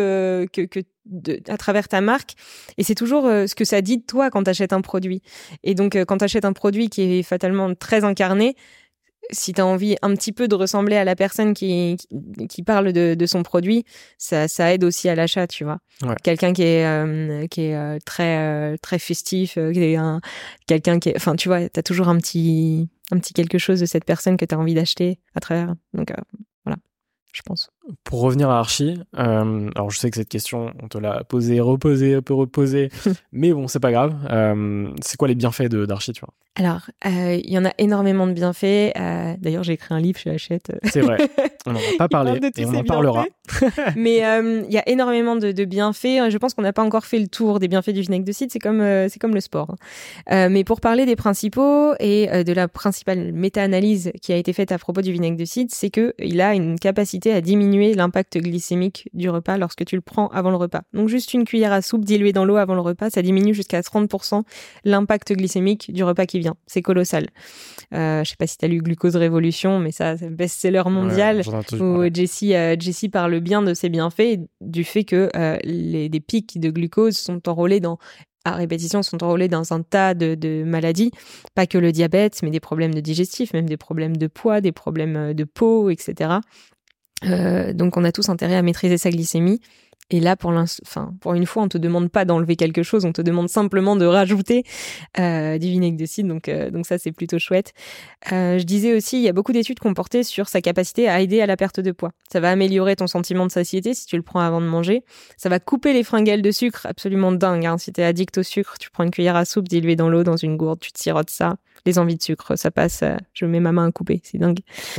à travers ta marque, et c'est toujours ce que ça dit de toi quand t'achètes un produit. Et donc quand t'achètes un produit qui est fatalement très incarné, si tu as envie un petit peu de ressembler à la personne qui parle de son produit, ça aide aussi à l'achat, tu vois. Ouais. Quelqu'un qui est très festif, quelqu'un qui est, enfin, tu vois, tu as toujours un petit quelque chose de cette personne que tu as envie d'acheter à travers. Donc voilà. je pense. Pour revenir à Archie, alors je sais que cette question, on te l'a posée, reposée, un peu reposée, mais bon, c'est pas grave. C'est quoi les bienfaits d'Archie, tu vois? Alors, il y en a énormément de bienfaits. D'ailleurs, j'ai écrit un livre chez Hachette. C'est vrai, on n'en a pas parlé et on en parlera. Mais il y a énormément de bienfaits. Je pense qu'on n'a pas encore fait le tour des bienfaits du vinaigre de cidre. C'est comme le sport. Mais pour parler des principaux et de la principale méta-analyse qui a été faite à propos du vinaigre de cidre, c'est qu'il a une capacité à diminuer l'impact glycémique du repas lorsque tu le prends avant le repas. Donc juste une cuillère à soupe diluée dans l'eau avant le repas, ça diminue jusqu'à 30% l'impact glycémique du repas qui vient. C'est colossal. Je sais pas si tu as lu Glucose Révolution, mais ça, c'est un best-seller mondial où Jessie parle bien de ses bienfaits et du fait que des pics de glucose sont enrôlés à répétition, sont enrôlés dans un tas de maladies, pas que le diabète, mais des problèmes de digestif, même des problèmes de poids, des problèmes de peau, etc. Donc on a tous intérêt à maîtriser sa glycémie. Et là, pour une fois, on te demande pas d'enlever quelque chose, on te demande simplement de rajouter du vinaigre de cidre. Donc ça, c'est plutôt chouette. Je disais aussi, il y a beaucoup d'études qui ont porté sur sa capacité à aider à la perte de poids. Ça va améliorer ton sentiment de satiété si tu le prends avant de manger. Ça va couper les fringales de sucre, absolument dingue. Hein. Si t'es addict au sucre, tu prends une cuillère à soupe diluée dans l'eau, dans une gourde, tu te sirotes ça. Les envies de sucre, ça passe. Je mets ma main à couper, c'est dingue.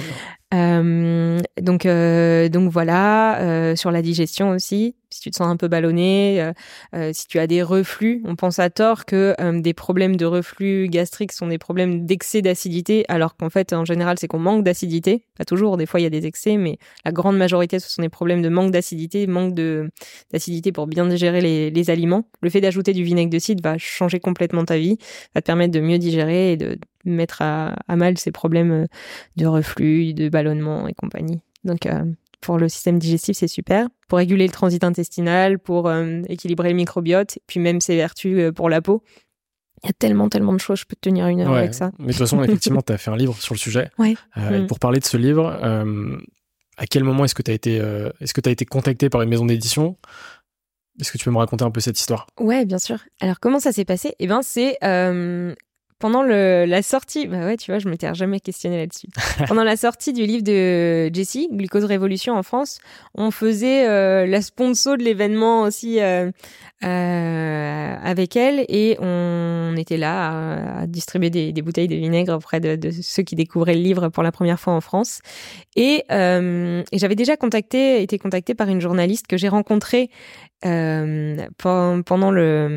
Donc voilà, sur la digestion aussi, si tu te sens un peu ballonné, si tu as des reflux, on pense à tort que des problèmes de reflux gastrique sont des problèmes d'excès d'acidité, alors qu'en fait, en général, c'est qu'on manque d'acidité. Pas toujours, des fois, il y a des excès, mais la grande majorité, ce sont des problèmes de manque d'acidité, d'acidité pour bien digérer les aliments. Le fait d'ajouter du vinaigre de cidre va changer complètement ta vie, va te permettre de mieux digérer et de mettre à mal ces problèmes de reflux, de ballonnement et compagnie. Donc, pour le système digestif, c'est super. Pour réguler le transit intestinal, pour équilibrer le microbiote, et puis même ses vertus pour la peau. Il y a tellement de choses, je peux te tenir une heure avec ça. Mais de toute façon, effectivement, tu as fait un livre sur le sujet. Ouais. Et pour parler de ce livre, à quel moment est-ce que tu as été contacté par une maison d'édition ? Est-ce que tu peux me raconter un peu cette histoire ? Ouais, bien sûr. Alors, comment ça s'est passé ? Eh ben, c'est pendant la sortie, bah ouais, tu vois, je m'étais jamais questionnée là-dessus. Pendant la sortie du livre de Jessie, Glucose Révolution en France, on faisait la sponsor de l'événement aussi avec elle et on était là à distribuer des bouteilles de vinaigre auprès de ceux qui découvraient le livre pour la première fois en France. Et j'avais déjà été contactée par une journaliste que j'ai rencontrée pendant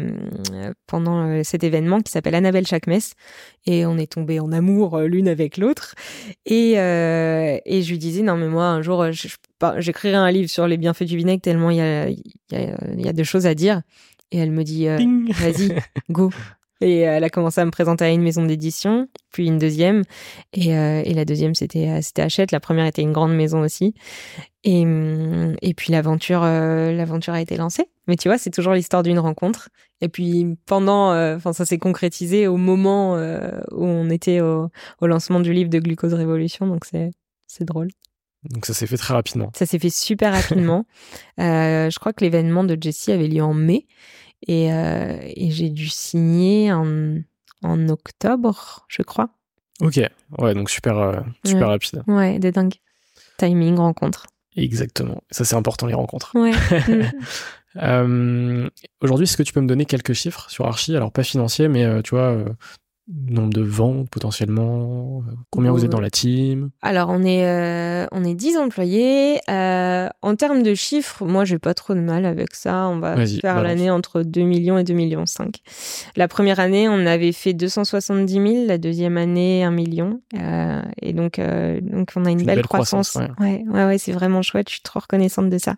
cet événement qui s'appelle Annabelle Chakmes et on est tombés en amour l'une avec l'autre et je lui disais non mais moi un jour j'écrirai un livre sur les bienfaits du vinaigre tellement il y a de choses à dire et elle me dit vas-y go. Et elle a commencé à me présenter à une maison d'édition, puis une deuxième. Et la deuxième, c'était Hachette. La première était une grande maison aussi. Et puis l'aventure a été lancée. Mais tu vois, c'est toujours l'histoire d'une rencontre. Et puis ça s'est concrétisé au moment où on était au lancement du livre de Glucose Révolution. Donc c'est drôle. Donc ça s'est fait très rapidement. Ça s'est fait super rapidement. Je crois que l'événement de Jessie avait lieu en mai. Et j'ai dû signer en octobre, je crois. Ok, ouais, donc super rapide. Ouais, de dingue. Timing, rencontre. Exactement. Ça, c'est important, les rencontres. Ouais. Aujourd'hui, est-ce que tu peux me donner quelques chiffres sur Archie ? Alors, pas financiers, mais tu vois, nombre de ventes potentiellement, combien vous êtes dans la team ? Alors, on est 10 employés. En termes de chiffres, moi, j'ai pas trop de mal avec ça. On va faire l'année entre 2 millions et 2,5 millions. La première année, on avait fait 270 000. La deuxième année, 1 million. Et donc, on a une belle croissance. Ouais, c'est vraiment chouette. Je suis trop reconnaissante de ça.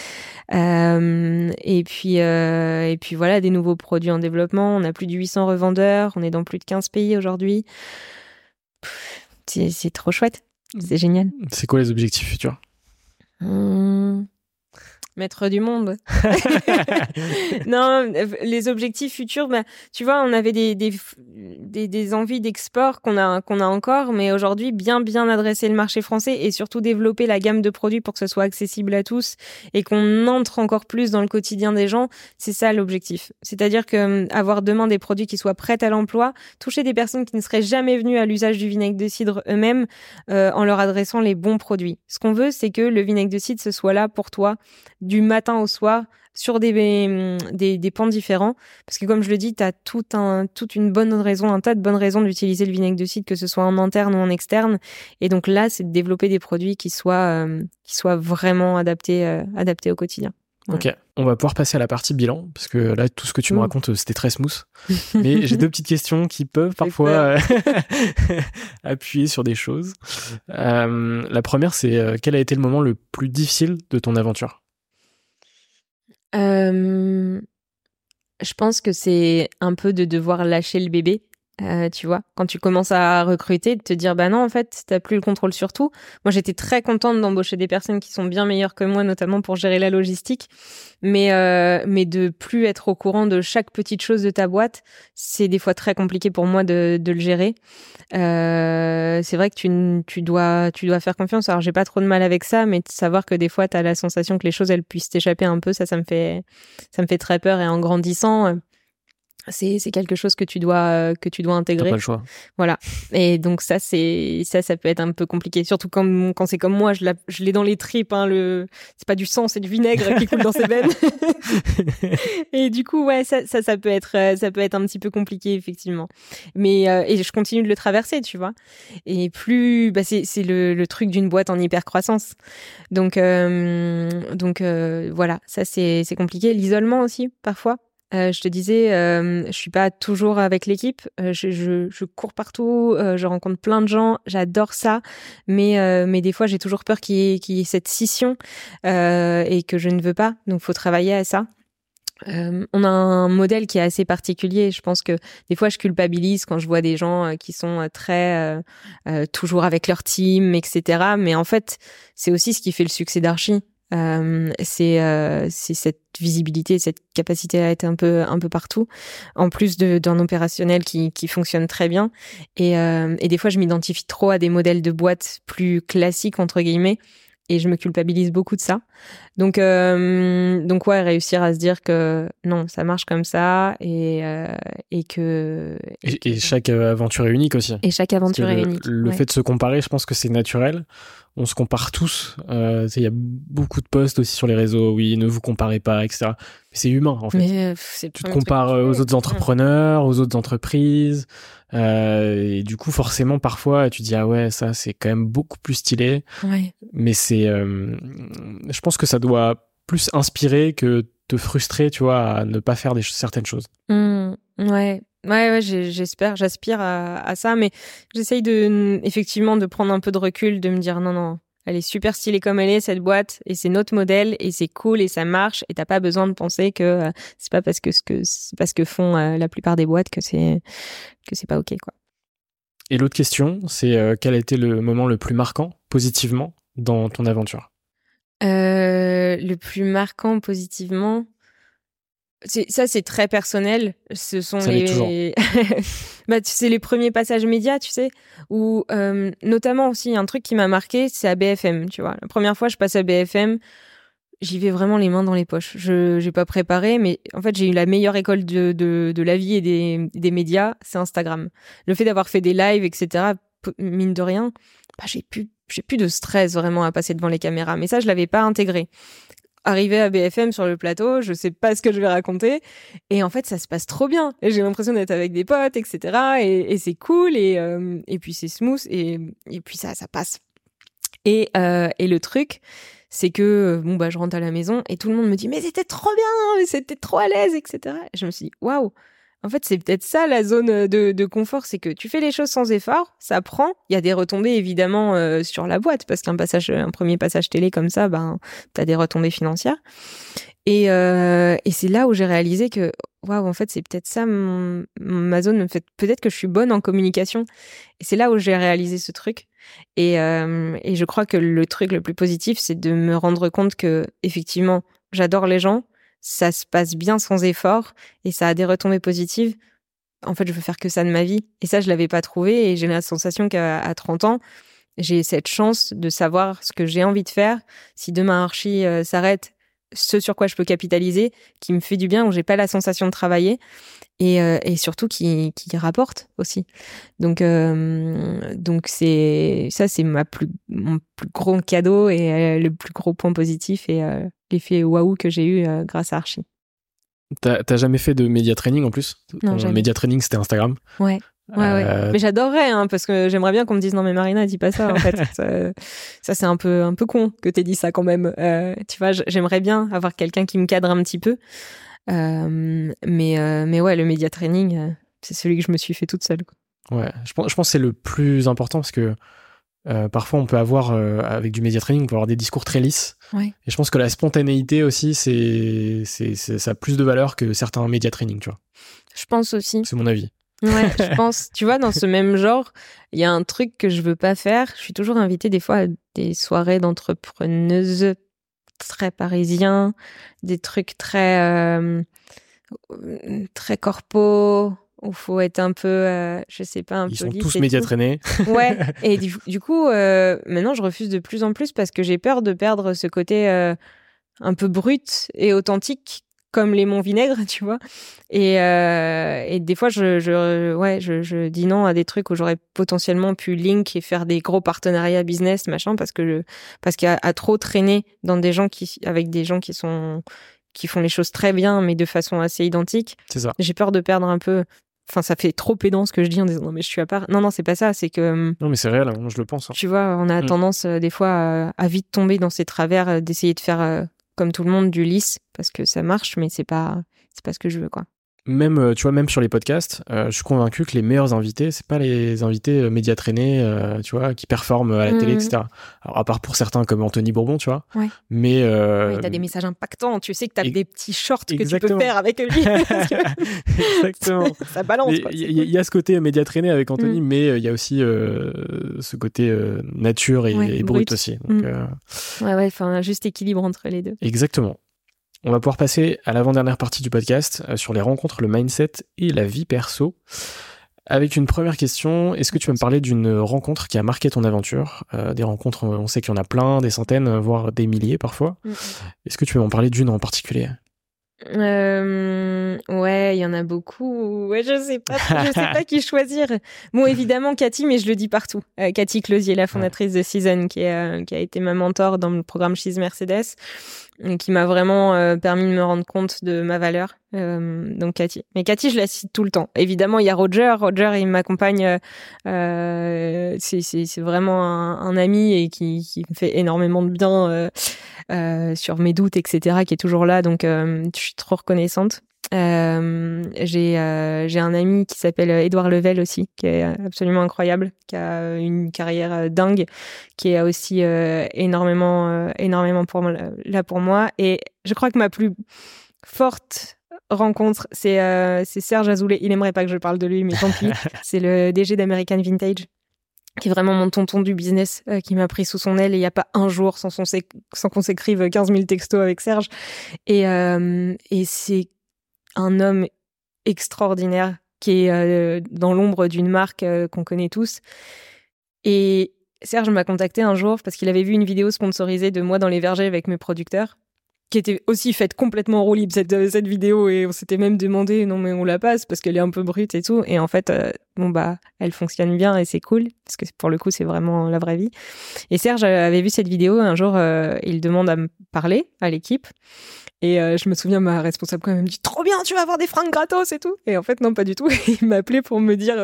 Et puis voilà, des nouveaux produits en développement. On a plus de 800 revendeurs. On est dans plus de 15 pays aujourd'hui. C'est trop chouette. C'est génial. C'est quoi les objectifs futurs ? Maître du monde. Non, les objectifs futurs, tu vois, on avait des envies d'export qu'on a encore, mais aujourd'hui, bien adresser le marché français et surtout développer la gamme de produits pour que ce soit accessible à tous et qu'on entre encore plus dans le quotidien des gens, c'est ça l'objectif. C'est-à-dire que avoir demain des produits qui soient prêts à l'emploi, toucher des personnes qui ne seraient jamais venues à l'usage du vinaigre de cidre eux-mêmes en leur adressant les bons produits. Ce qu'on veut, c'est que le vinaigre de cidre, ce soit là pour toi du matin au soir sur des pans différents. Parce que comme je le dis, tu as toute une bonne raison, un tas de bonnes raisons d'utiliser le vinaigre de cidre, que ce soit en interne ou en externe. Et donc là, c'est de développer des produits qui soient vraiment adaptés au quotidien. Voilà. Ok, on va pouvoir passer à la partie bilan, parce que là, tout ce que tu me racontes, c'était très smooth. Mais j'ai 2 petites questions qui peuvent parfois appuyer sur des choses. La première, c'est quel a été le moment le plus difficile de ton aventure ? Je pense que c'est un peu de devoir lâcher le bébé. Tu vois, quand tu commences à recruter, de te dire bah non, en fait, t'as plus le contrôle sur tout. Moi, j'étais très contente d'embaucher des personnes qui sont bien meilleures que moi, notamment pour gérer la logistique. Mais de plus être au courant de chaque petite chose de ta boîte, c'est des fois très compliqué pour moi de le gérer. C'est vrai que tu dois faire confiance. Alors, j'ai pas trop de mal avec ça, mais de savoir que des fois, t'as la sensation que les choses, elles puissent t'échapper un peu, ça me fait très peur. Et en grandissant, c'est quelque chose que tu dois intégrer. T'as pas le choix. Voilà. Et donc ça peut être un peu compliqué, surtout quand c'est comme moi, je l'ai dans les tripes, hein, c'est pas du sang, c'est du vinaigre qui coule dans ses veines. Et du coup, ouais, ça peut être un petit peu compliqué effectivement. Mais et je continue de le traverser, tu vois. Et plus c'est le truc d'une boîte en hyper croissance. Donc voilà, ça c'est compliqué. L'isolement aussi parfois. Je te disais, je suis pas toujours avec l'équipe. Je cours partout, je rencontre plein de gens. J'adore ça, mais des fois j'ai toujours peur qu'il y ait cette scission et que je ne veux pas. Donc faut travailler à ça. On a un modèle qui est assez particulier. Je pense que des fois je culpabilise quand je vois des gens qui sont très toujours avec leur team, etc. Mais en fait, c'est aussi ce qui fait le succès d'Archi. C'est cette visibilité, cette capacité à être un peu partout, en plus d'un opérationnel qui fonctionne très bien. Et des fois, je m'identifie trop à des modèles de boîtes plus classiques entre guillemets, et je me culpabilise beaucoup de ça. Donc ouais, réussir à se dire que non, ça marche comme ça, et chaque aventure est unique aussi. Et chaque aventure est unique. Le fait de se comparer, je pense que c'est naturel. On se compare tous. Il y a beaucoup de posts aussi sur les réseaux. Oui, ne vous comparez pas, etc. Mais c'est humain, en fait. Mais tu te compares aux autres entrepreneurs, aux autres entreprises. Et du coup, forcément, parfois, tu dis, ah ouais, ça, c'est quand même beaucoup plus stylé. Ouais. Mais je pense que ça doit plus inspirer que te frustrer, tu vois, à ne pas faire certaines choses. Ouais, j'aspire à ça, mais j'essaye effectivement de prendre un peu de recul, de me dire non, elle est super stylée comme elle est, cette boîte, et c'est notre modèle, et c'est cool, et ça marche, et t'as pas besoin de penser que c'est pas parce que font la plupart des boîtes que c'est pas ok, quoi. Et l'autre question, c'est quel a été le moment le plus marquant, positivement, dans ton aventure ? Le plus marquant positivement, c'est très personnel. Ce sont c'est les premiers passages médias, tu sais, où notamment aussi un truc qui m'a marqué, c'est à BFM, tu vois. La première fois je passe à BFM, j'y vais vraiment les mains dans les poches. J'ai pas préparé, mais en fait j'ai eu la meilleure école de la vie et des médias, c'est Instagram. Le fait d'avoir fait des lives, etc. Mine de rien, j'ai plus de stress vraiment à passer devant les caméras. Mais ça, je l'avais pas intégré. Arrivé à BFM sur le plateau, je sais pas ce que je vais raconter. Et en fait, ça se passe trop bien. Et j'ai l'impression d'être avec des potes, etc. Et c'est cool. Et puis c'est smooth. Et puis ça passe. Et le truc, c'est que je rentre à la maison et tout le monde me dit mais c'était trop bien, mais c'était trop à l'aise, etc. Et je me suis dit waouh. En fait, c'est peut-être ça la zone de confort, c'est que tu fais les choses sans effort, ça prend. Il y a des retombées évidemment sur la boîte parce qu'un premier passage télé comme ça, t'as des retombées financières. Et c'est là où j'ai réalisé que waouh, en fait, c'est peut-être ça ma zone. Peut-être que je suis bonne en communication. Et c'est là où j'ai réalisé ce truc. Et je crois que le truc le plus positif, c'est de me rendre compte que effectivement, j'adore les gens, ça se passe bien sans effort et ça a des retombées positives. En fait, je veux faire que ça de ma vie. Et ça, je l'avais pas trouvé et j'ai la sensation qu'à 30 ans, j'ai cette chance de savoir ce que j'ai envie de faire. Si demain Archie s'arrête, ce sur quoi je peux capitaliser, qui me fait du bien, où j'ai pas la sensation de travailler et surtout qui rapporte aussi. Donc c'est mon plus gros cadeau et le plus gros point positif et l'effet waouh que j'ai eu grâce à Archie. T'as jamais fait de média training en plus? Non, jamais. Média training, c'était Instagram. Ouais. Ouais. Mais j'adorerais, parce que j'aimerais bien qu'on me dise non mais Marina, dis pas ça en fait. ça c'est un peu con que t'aies dit ça quand même. Tu vois, j'aimerais bien avoir quelqu'un qui me cadre un petit peu. Mais ouais, le média training, c'est celui que je me suis fait toute seule, quoi. Ouais, je pense que c'est le plus important parce que parfois on peut avoir avec du média training, on peut avoir des discours très lisses. Ouais. Et je pense que la spontanéité aussi, ça a plus de valeur que certains média training, tu vois. Je pense aussi. C'est mon avis. Ouais, je pense. Tu vois, dans ce même genre, il y a un truc que je veux pas faire. Je suis toujours invitée des fois à des soirées d'entrepreneuses très parisiens, des trucs très corpo, où faut être un peu, je sais pas, un peu Ils sont lisse tous et média tout. traînés. Ouais. Et du coup, maintenant, je refuse de plus en plus parce que j'ai peur de perdre ce côté un peu brut et authentique, comme lemon vinaigre, tu vois. Et des fois, je dis non à des trucs où j'aurais potentiellement pu link et faire des gros partenariats business, machin, parce qu'à trop traîner avec des gens qui font les choses très bien, mais de façon assez identique. C'est ça. J'ai peur de perdre un peu. Enfin, ça fait trop pédant ce que je dis en disant non, mais je suis à part. Non, c'est pas ça. C'est que. Non, mais c'est réel, moi je le pense. Tu vois, on a tendance des fois à vite tomber dans ces travers, d'essayer de faire comme tout le monde du lisse parce que ça marche, mais c'est pas ce que je veux, quoi. Même, tu vois, même sur les podcasts, je suis convaincu que les meilleurs invités, c'est pas les invités média traînés, tu vois, qui performent à la télé, etc. Alors, à part pour certains comme Anthony Bourbon, tu vois. Ouais. Mais. T'as des messages impactants, tu sais que t'as des petits shorts que Exactement. tu peux faire avec lui. Exactement. Ça balance, quoi. Il y a ce côté média traîné avec Anthony, mais il y a aussi ce côté nature et brut aussi. Donc, Ouais, enfin, juste équilibre entre les deux. Exactement. On va pouvoir passer à l'avant-dernière partie du podcast sur les rencontres, le mindset et la vie perso. Avec une première question, est-ce que tu peux me parler d'une rencontre qui a marqué ton aventure? Des rencontres, on sait qu'il y en a plein, des centaines, voire des milliers parfois. Est-ce que tu peux m'en parler d'une en particulier? Ouais, il y en a beaucoup. Ouais, je sais pas qui choisir. Bon, évidemment Cathy, mais je le dis partout. Cathy Closier, la fondatrice de Season, qui a été ma mentor dans le programme She's Mercedes, et qui m'a vraiment permis de me rendre compte de ma valeur. Donc Cathy. Mais Cathy, je la cite tout le temps. Évidemment, il y a Roger. Roger, il m'accompagne. C'est vraiment un ami et qui me fait énormément de bien sur mes doutes, etc., qui est toujours là. Donc, je suis trop reconnaissante. J'ai un ami qui s'appelle Édouard Level aussi, qui est absolument incroyable, qui a une carrière dingue, qui est aussi énormément pour moi. Et je crois que ma plus forte rencontre, c'est Serge Azoulay. Il aimerait pas que je parle de lui, mais tant pis. C'est le DG d'American Vintage, qui est vraiment mon tonton du business, qui m'a pris sous son aile, et il n'y a pas un jour sans qu'on s'écrive 15 000 textos avec Serge. Et c'est un homme extraordinaire qui est dans l'ombre d'une marque qu'on connaît tous. Et Serge m'a contacté un jour parce qu'il avait vu une vidéo sponsorisée de moi dans les vergers avec mes producteurs, qui était aussi faite complètement en roue libre, cette vidéo, et on s'était même demandé, non mais on la passe parce qu'elle est un peu brute et tout, et en fait, elle fonctionne bien et c'est cool, parce que pour le coup, c'est vraiment la vraie vie. Et Serge avait vu cette vidéo, un jour, il demande à me parler à l'équipe, et je me souviens, ma responsable quand même me dit, trop bien, tu vas avoir des fringues gratos et tout, et en fait, non, pas du tout. Il m'a appelé pour me dire,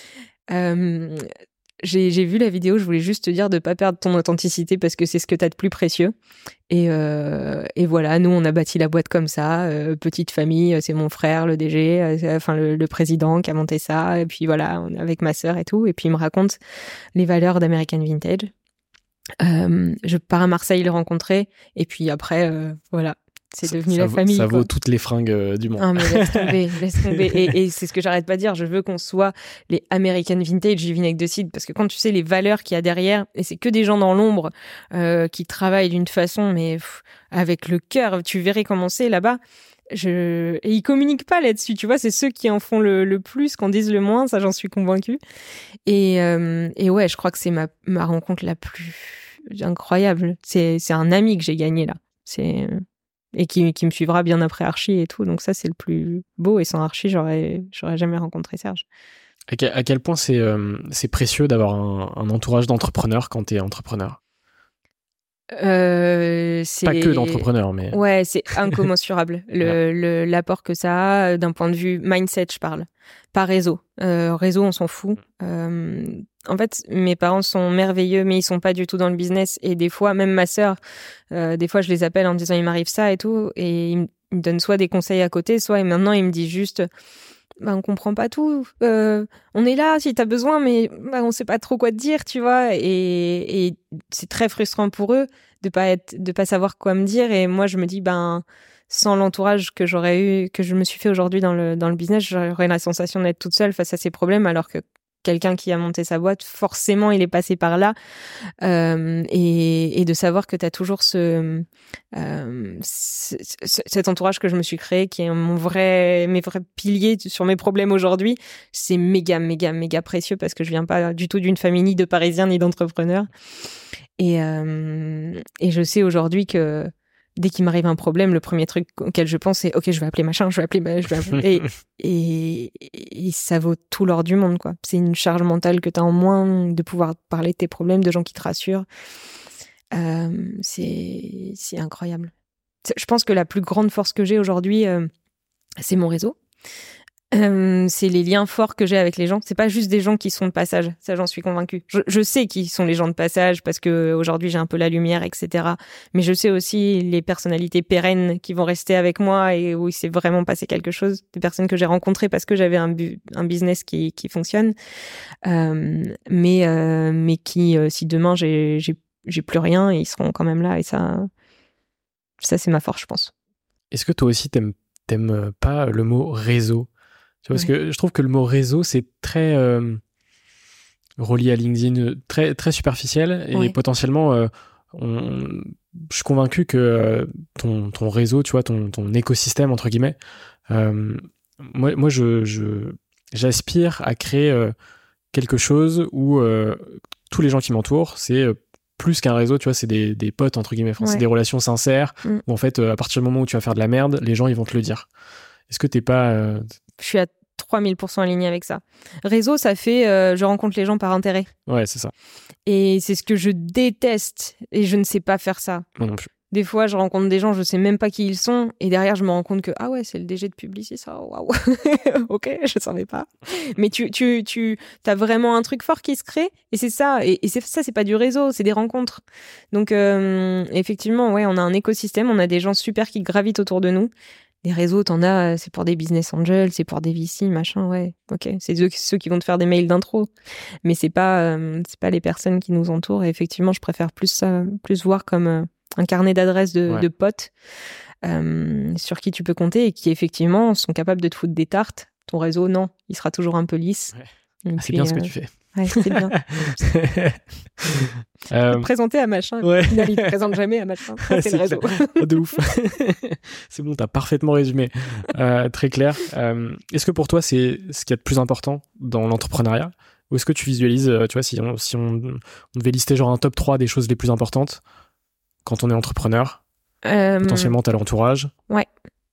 j'ai vu la vidéo, je voulais juste te dire de pas perdre ton authenticité parce que c'est ce que t'as de plus précieux. Et voilà, nous, on a bâti la boîte comme ça, petite famille, c'est mon frère, le DG, le président qui a monté ça, et puis voilà, avec ma sœur et tout. Et puis il me raconte les valeurs d'American Vintage. Je pars à Marseille le rencontrer, et puis après, voilà, C'est devenu la famille. Ça quoi. vaut toutes les fringues du monde. Ah, mais laisse tomber, laisse tomber. Et c'est ce que j'arrête pas de dire. Je veux qu'on soit les American Vintage du vinaigre de cidre. Parce que quand tu sais les valeurs qu'il y a derrière, et c'est que des gens dans l'ombre qui travaillent d'une façon, mais avec le cœur, tu verrais comment c'est là-bas. Et ils communiquent pas là-dessus, tu vois. C'est ceux qui en font le plus, qui en disent le moins. Ça, j'en suis convaincue. Et ouais, je crois que c'est ma rencontre la plus incroyable. C'est un ami que j'ai gagné là. Et qui me suivra bien après Archie et tout. Donc ça, c'est le plus beau. Et sans Archie, j'aurais jamais rencontré Serge. À quel point c'est précieux d'avoir un entourage d'entrepreneurs quand t'es entrepreneur? C'est pas que d'entrepreneurs, mais ouais, c'est incommensurable l'apport que ça a d'un point de vue mindset, je parle, pas réseau. Réseau, on s'en fout. En fait, mes parents sont merveilleux, mais ils sont pas du tout dans le business. Et des fois, même ma sœur, des fois, je les appelle en disant il m'arrive ça et tout, et ils me donnent soit des conseils à côté, soit et maintenant ils me disent juste on comprend pas tout. On est là si t'as besoin, mais on sait pas trop quoi te dire, tu vois. Et c'est très frustrant pour eux de pas savoir quoi me dire. Et moi, je me dis, sans l'entourage que j'aurais eu, que je me suis fait aujourd'hui dans le business, j'aurais la sensation d'être toute seule face à ces problèmes, alors que quelqu'un qui a monté sa boîte, forcément, il est passé par là. Et de savoir que tu as toujours cet entourage que je me suis créé, qui est mes vrais piliers sur mes problèmes aujourd'hui, c'est méga, méga, méga précieux parce que je viens pas du tout d'une famille ni de Parisiens ni d'entrepreneurs. Et je sais aujourd'hui que dès qu'il m'arrive un problème, le premier truc auquel je pense, c'est ok, je vais appeler machin, et ça vaut tout l'or du monde, quoi. C'est une charge mentale que t'as en moins de pouvoir parler de tes problèmes, de gens qui te rassurent. C'est incroyable. Je pense que la plus grande force que j'ai aujourd'hui, c'est mon réseau. C'est les liens forts que j'ai avec les gens. C'est pas juste des gens qui sont de passage. Ça, j'en suis convaincue. Je sais qui sont les gens de passage parce que aujourd'hui j'ai un peu la lumière, etc. Mais je sais aussi les personnalités pérennes qui vont rester avec moi et où il s'est vraiment passé quelque chose. Des personnes que j'ai rencontrées parce que j'avais un business qui fonctionne. Mais qui, si demain j'ai plus rien, ils seront quand même là. Et ça c'est ma force, je pense. Est-ce que toi aussi t'aimes pas le mot réseau? Tu vois, parce que je trouve que le mot réseau, c'est très relié à LinkedIn, très, très superficiel. Et potentiellement, je suis convaincu que ton réseau, tu vois, ton écosystème, entre guillemets, moi j'aspire à créer quelque chose où tous les gens qui m'entourent, c'est plus qu'un réseau, tu vois, c'est des potes, entre guillemets. Enfin, c'est des relations sincères où, en fait, à partir du moment où tu vas faire de la merde, les gens, ils vont te le dire. Est-ce que t'es pas... Je suis à 3000% alignée avec ça. Réseau, ça fait je rencontre les gens par intérêt. Ouais, c'est ça. Et c'est ce que je déteste et je ne sais pas faire ça. Moi non plus. Des fois, je rencontre des gens, je sais même pas qui ils sont et derrière, je me rends compte que ah ouais, c'est le DG de Publicis, ça. Waouh. OK, je savais pas. Mais tu as vraiment un truc fort qui se crée et c'est ça et ça c'est pas du réseau, c'est des rencontres. Donc effectivement, ouais, on a un écosystème, on a des gens super qui gravitent autour de nous. Des réseaux, t'en as, c'est pour des business angels, c'est pour des VC, machin, ouais, ok. C'est ceux qui vont te faire des mails d'intro. Mais c'est pas les personnes qui nous entourent. Et effectivement, je préfère plus voir comme un carnet d'adresses de potes sur qui tu peux compter et qui, effectivement, sont capables de te foutre des tartes. Ton réseau, non, il sera toujours un peu lisse. Ouais. C'est bien ce que tu fais. Ouais, c'est bien. Présenter à machin. Ouais. Il ne présente jamais à machin. C'est le réseau. De ouf. C'est bon, t'as parfaitement résumé. Très clair. Est-ce que pour toi, c'est ce qu'il y a de plus important dans l'entrepreneuriat? Ou est-ce que tu visualises, tu vois, si on devait lister genre un top 3 des choses les plus importantes quand on est entrepreneur, potentiellement t'as l'entourage. Ouais,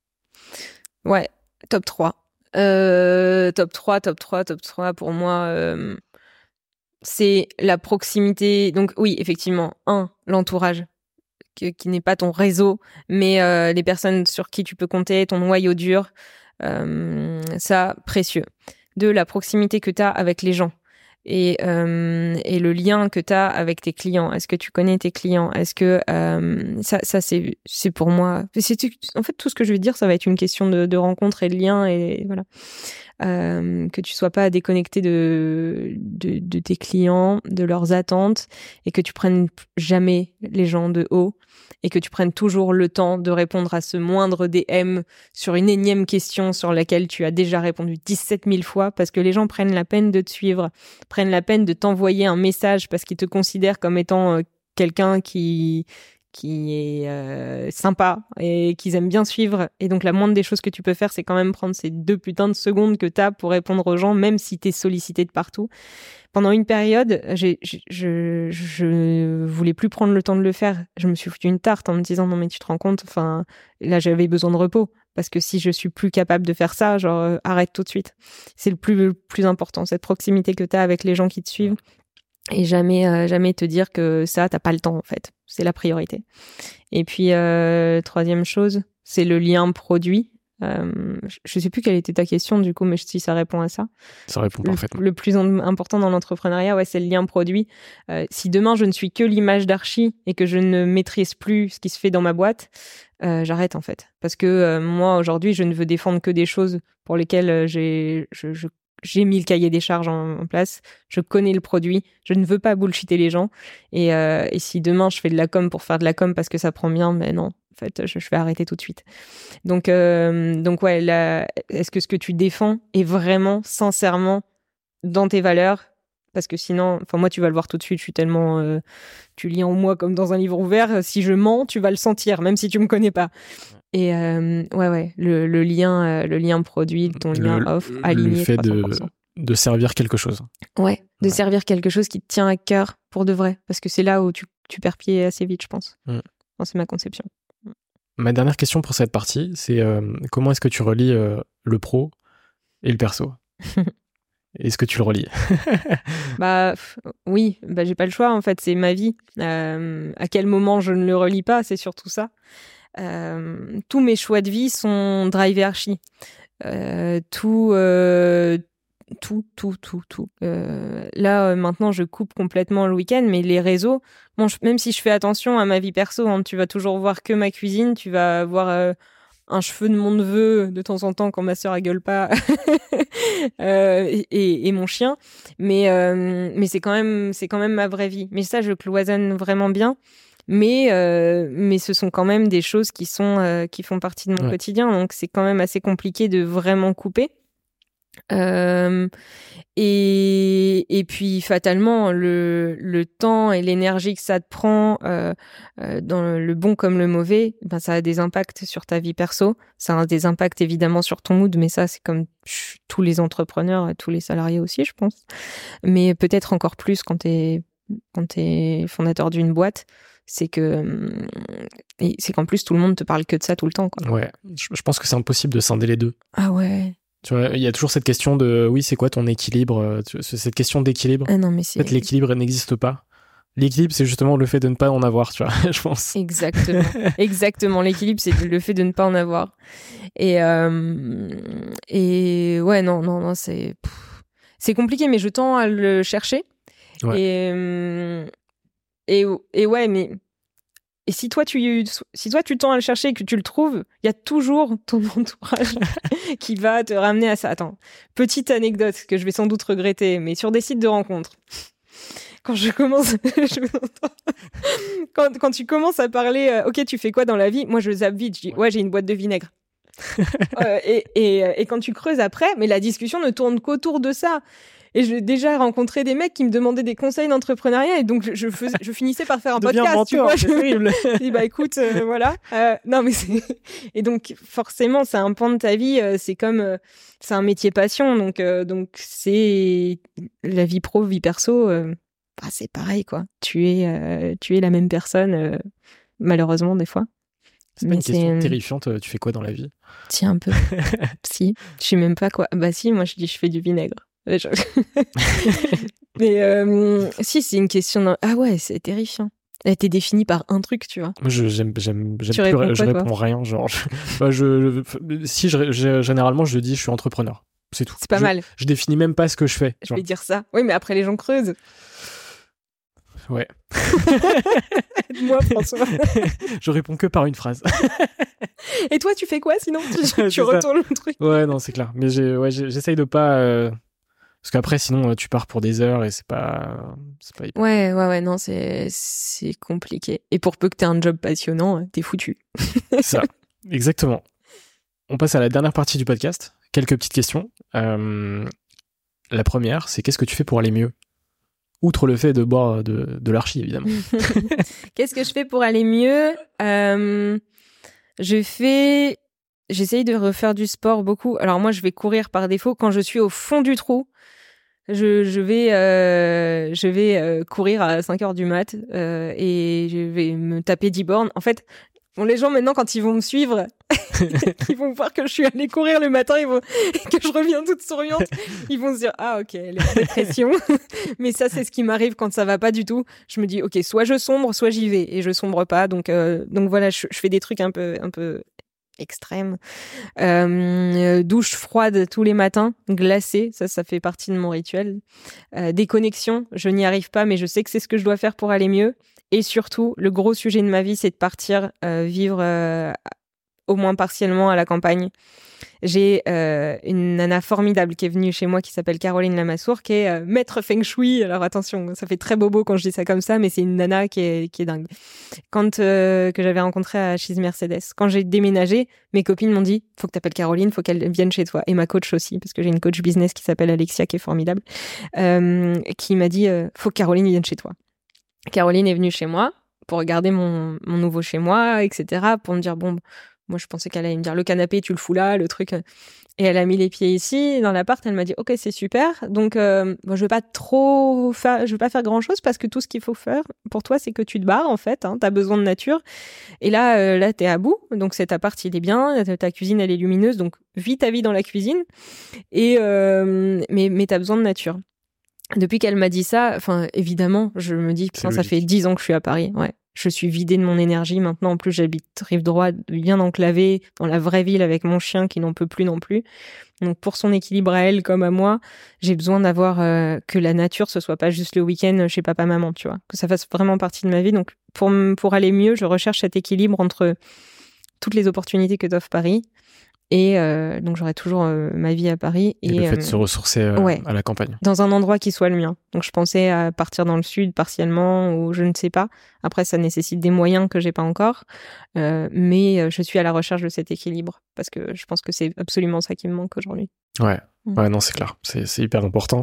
top 3. Top 3 pour moi, c'est la proximité. Donc oui, effectivement, l'entourage, qui n'est pas ton réseau, mais les personnes sur qui tu peux compter, ton noyau dur, ça, précieux. 2, la proximité que tu as avec les gens. et le lien que tu as avec tes clients. Est-ce que tu connais tes clients? Est-ce que ça c'est pour moi. En fait, tout ce que je vais dire, ça va être une question de rencontre et de lien, et voilà. Que tu sois pas déconnecté de tes clients, de leurs attentes, et que tu prennes jamais les gens de haut, et que tu prennes toujours le temps de répondre à ce moindre DM sur une énième question sur laquelle tu as déjà répondu 17 000 fois, parce que les gens prennent la peine de te suivre, prennent la peine de t'envoyer un message parce qu'ils te considèrent comme étant quelqu'un qui est sympa et qu'ils aiment bien suivre. Et donc la moindre des choses que tu peux faire, c'est quand même prendre ces 2 putains de secondes que t'as pour répondre aux gens, même si t'es sollicité de partout. Pendant une période, je voulais plus prendre le temps de le faire. Je me suis foutu une tarte en me disant non mais tu te rends compte, enfin là j'avais besoin de repos, parce que si je suis plus capable de faire ça, genre arrête tout de suite. C'est le plus important, cette proximité que t'as avec les gens qui te suivent. Et jamais te dire que ça, t'as pas le temps, en fait. C'est la priorité. Et puis, troisième chose, c'est le lien produit. Je sais plus quelle était ta question, du coup, mais si ça répond à ça. Ça répond parfaitement. Le plus important dans l'entrepreneuriat, ouais, c'est le lien produit. Si demain, je ne suis que l'image d'Archie et que je ne maîtrise plus ce qui se fait dans ma boîte, j'arrête, en fait. Parce que moi, aujourd'hui, je ne veux défendre que des choses pour lesquelles j'ai mis le cahier des charges en place, je connais le produit, je ne veux pas bullshiter les gens. Et si demain je fais de la com pour faire de la com parce que ça prend bien, mais non, en fait, je vais arrêter tout de suite. Donc ouais, est-ce que ce que tu défends est vraiment, sincèrement, dans tes valeurs? Parce que sinon, enfin moi tu vas le voir tout de suite, je suis tellement, tu lis en moi comme dans un livre ouvert. Si je mens, tu vas le sentir, même si tu me connais pas. Et ouais, le lien produit, ton lien off, aligné. Le fait de servir quelque chose. Ouais, servir quelque chose qui te tient à cœur pour de vrai, parce que c'est là où tu perds pied assez vite, je pense. Enfin, c'est ma conception. Ma dernière question pour cette partie, c'est comment est-ce que tu relis le pro et le perso? Est-ce que tu le relis? Oui, j'ai pas le choix, en fait, c'est ma vie. À quel moment je ne le relis pas, c'est surtout ça. Tous mes choix de vie sont drivés Archie. Tout. Là, maintenant, je coupe complètement le week-end, mais les réseaux, bon, même si je fais attention à ma vie perso, hein, tu vas toujours voir que ma cuisine, tu vas voir un cheveu de mon neveu de temps en temps quand ma sœur elle gueule pas, et mon chien, mais c'est quand même ma vraie vie. Mais ça, je cloisonne vraiment bien. Mais ce sont quand même des choses qui font partie de mon quotidien, donc c'est quand même assez compliqué de vraiment couper. Et puis fatalement le temps et l'énergie que ça te prend dans le bon comme le mauvais, ben ça a des impacts sur ta vie perso, ça a des impacts évidemment sur ton mood, mais ça c'est comme tous les entrepreneurs, tous les salariés aussi, je pense, mais peut-être encore plus quand t'es fondateur d'une boîte. C'est qu'en plus tout le monde te parle que de ça tout le temps, quoi. Ouais, je pense que c'est impossible de scinder les deux. Ah ouais. Tu vois, il y a toujours cette question de oui, c'est quoi ton équilibre, cette question d'équilibre. Ah non, mais en fait, l'équilibre n'existe pas. L'équilibre, c'est justement le fait de ne pas en avoir, tu vois, je pense. Exactement. L'équilibre, c'est le fait de ne pas en avoir. Et ouais, non, c'est compliqué, mais je tends à le chercher. Ouais. Et ouais, mais et si toi tu tends à le chercher et que tu le trouves, il y a toujours ton entourage qui va te ramener à ça. Attends, petite anecdote que je vais sans doute regretter, mais sur des sites de rencontres, quand je commence, quand tu commences à parler, ok, tu fais quoi dans la vie? Moi, je zappe vite. Je dis, ouais, j'ai une boîte de vinaigre. Et quand tu creuses après, mais la discussion ne tourne qu'autour de ça. Et j'ai déjà rencontré des mecs qui me demandaient des conseils d'entrepreneuriat, et donc je finissais par faire un podcast. Tu vois, c'est terrible. Je dis, bah écoute, voilà. Non, mais et donc forcément, c'est un pan de ta vie. C'est comme, c'est un métier passion, donc c'est la vie pro, vie perso. C'est pareil, quoi. Tu es la même personne, malheureusement des fois. C'est pas une question terrifiante. Tu fais quoi dans la vie? Si, un peu. Si, je sais même pas quoi. Bah si, moi je dis je fais du vinaigre. Mais si, c'est une question. Ah ouais, c'est terrifiant. Elle a été définie par un truc, tu vois. Moi, je réponds rien, genre. Généralement, je dis je suis entrepreneur. C'est tout. C'est pas mal. Je définis même pas ce que je fais. Je vais dire ça. Oui, mais après, les gens creusent. Ouais. Moi, François. Je réponds que par une phrase. Et toi, tu fais quoi sinon? Tu retournes le truc. Ouais, non, c'est clair. Mais j'essaye de pas... Parce qu'après, sinon, tu pars pour des heures et c'est pas hyper... Ouais, non, c'est compliqué. Et pour peu que t'aies un job passionnant, t'es foutu. Ça, exactement. On passe à la dernière partie du podcast. Quelques petites questions. La première, c'est qu'est-ce que tu fais pour aller mieux? Outre le fait de boire de l'archi, évidemment. Qu'est-ce que je fais pour aller mieux? J'essaye de refaire du sport beaucoup. Alors moi, je vais courir par défaut. Quand je suis au fond du trou, je vais courir à 5h du mat et je vais me taper 10 bornes. En fait, les gens maintenant, quand ils vont me suivre, ils vont voir que je suis allée courir le matin, que je reviens toute souriante. Ils vont se dire, ah ok, elle est en dépression. Mais ça, c'est ce qui m'arrive quand ça va pas du tout. Je me dis, ok, soit je sombre, soit j'y vais. Et je sombre pas. Donc voilà, je fais des trucs un peu extrêmes. Douche froide tous les matins, glacée, ça fait partie de mon rituel. Déconnexion, je n'y arrive pas, mais je sais que c'est ce que je dois faire pour aller mieux. Et surtout, le gros sujet de ma vie, c'est de partir vivre au moins partiellement à la campagne. J'ai une nana formidable qui est venue chez moi qui s'appelle Caroline Lamassoure, qui est maître feng shui. Alors attention, ça fait très bobo quand je dis ça comme ça, mais c'est une nana qui est dingue. Que j'avais rencontrée à Cheese Mercedes, quand j'ai déménagé, mes copines m'ont dit faut que t'appelles Caroline, faut qu'elle vienne chez toi. Et ma coach aussi, parce que j'ai une coach business qui s'appelle Alexia, qui est formidable, qui m'a dit faut que Caroline vienne chez toi. Caroline est venue chez moi pour regarder mon nouveau chez moi, etc., pour me dire bon, moi je pensais qu'elle allait me dire le canapé tu le fous là, le truc, et elle a mis les pieds ici dans l'appart. Elle m'a dit ok, c'est super, donc moi je vais pas faire grand chose, parce que tout ce qu'il faut faire pour toi c'est que tu te barres en fait, hein, t'as besoin de nature, et là t'es à bout, donc cet appart il est bien, ta cuisine elle est lumineuse, donc vis ta vie dans la cuisine, et mais t'as besoin de nature. Depuis qu'elle m'a dit ça, enfin, évidemment, je me dis, putain, ça fait 10 ans que je suis à Paris, ouais. Je suis vidée de mon énergie maintenant. En plus, j'habite rive droite, bien enclavée, dans la vraie ville, avec mon chien qui n'en peut plus non plus. Donc, pour son équilibre à elle comme à moi, j'ai besoin d'avoir que la nature, ce soit pas juste le week-end chez papa-maman, tu vois. Que ça fasse vraiment partie de ma vie. Donc, pour aller mieux, je recherche cet équilibre entre toutes les opportunités que t'offre Paris. Et donc j'aurai toujours ma vie à Paris. Et le fait de se ressourcer à la campagne. Dans un endroit qui soit le mien. Donc je pensais à partir dans le sud partiellement, ou je ne sais pas. Après, ça nécessite des moyens que j'ai pas encore. Mais je suis à la recherche de cet équilibre, parce que je pense que c'est absolument ça qui me manque aujourd'hui. Ouais, non, c'est clair. C'est hyper important.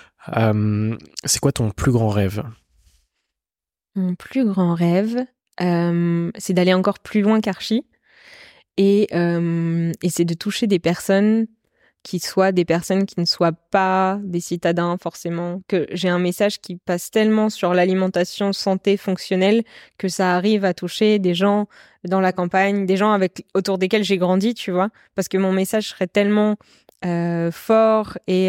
C'est quoi ton plus grand rêve? Mon plus grand rêve, c'est d'aller encore plus loin qu'Archi. Et c'est de toucher des personnes qui soient des personnes qui ne soient pas des citadins forcément, que j'ai un message qui passe tellement sur l'alimentation santé fonctionnelle que ça arrive à toucher des gens dans la campagne, des gens autour desquels j'ai grandi, tu vois, parce que mon message serait tellement fort et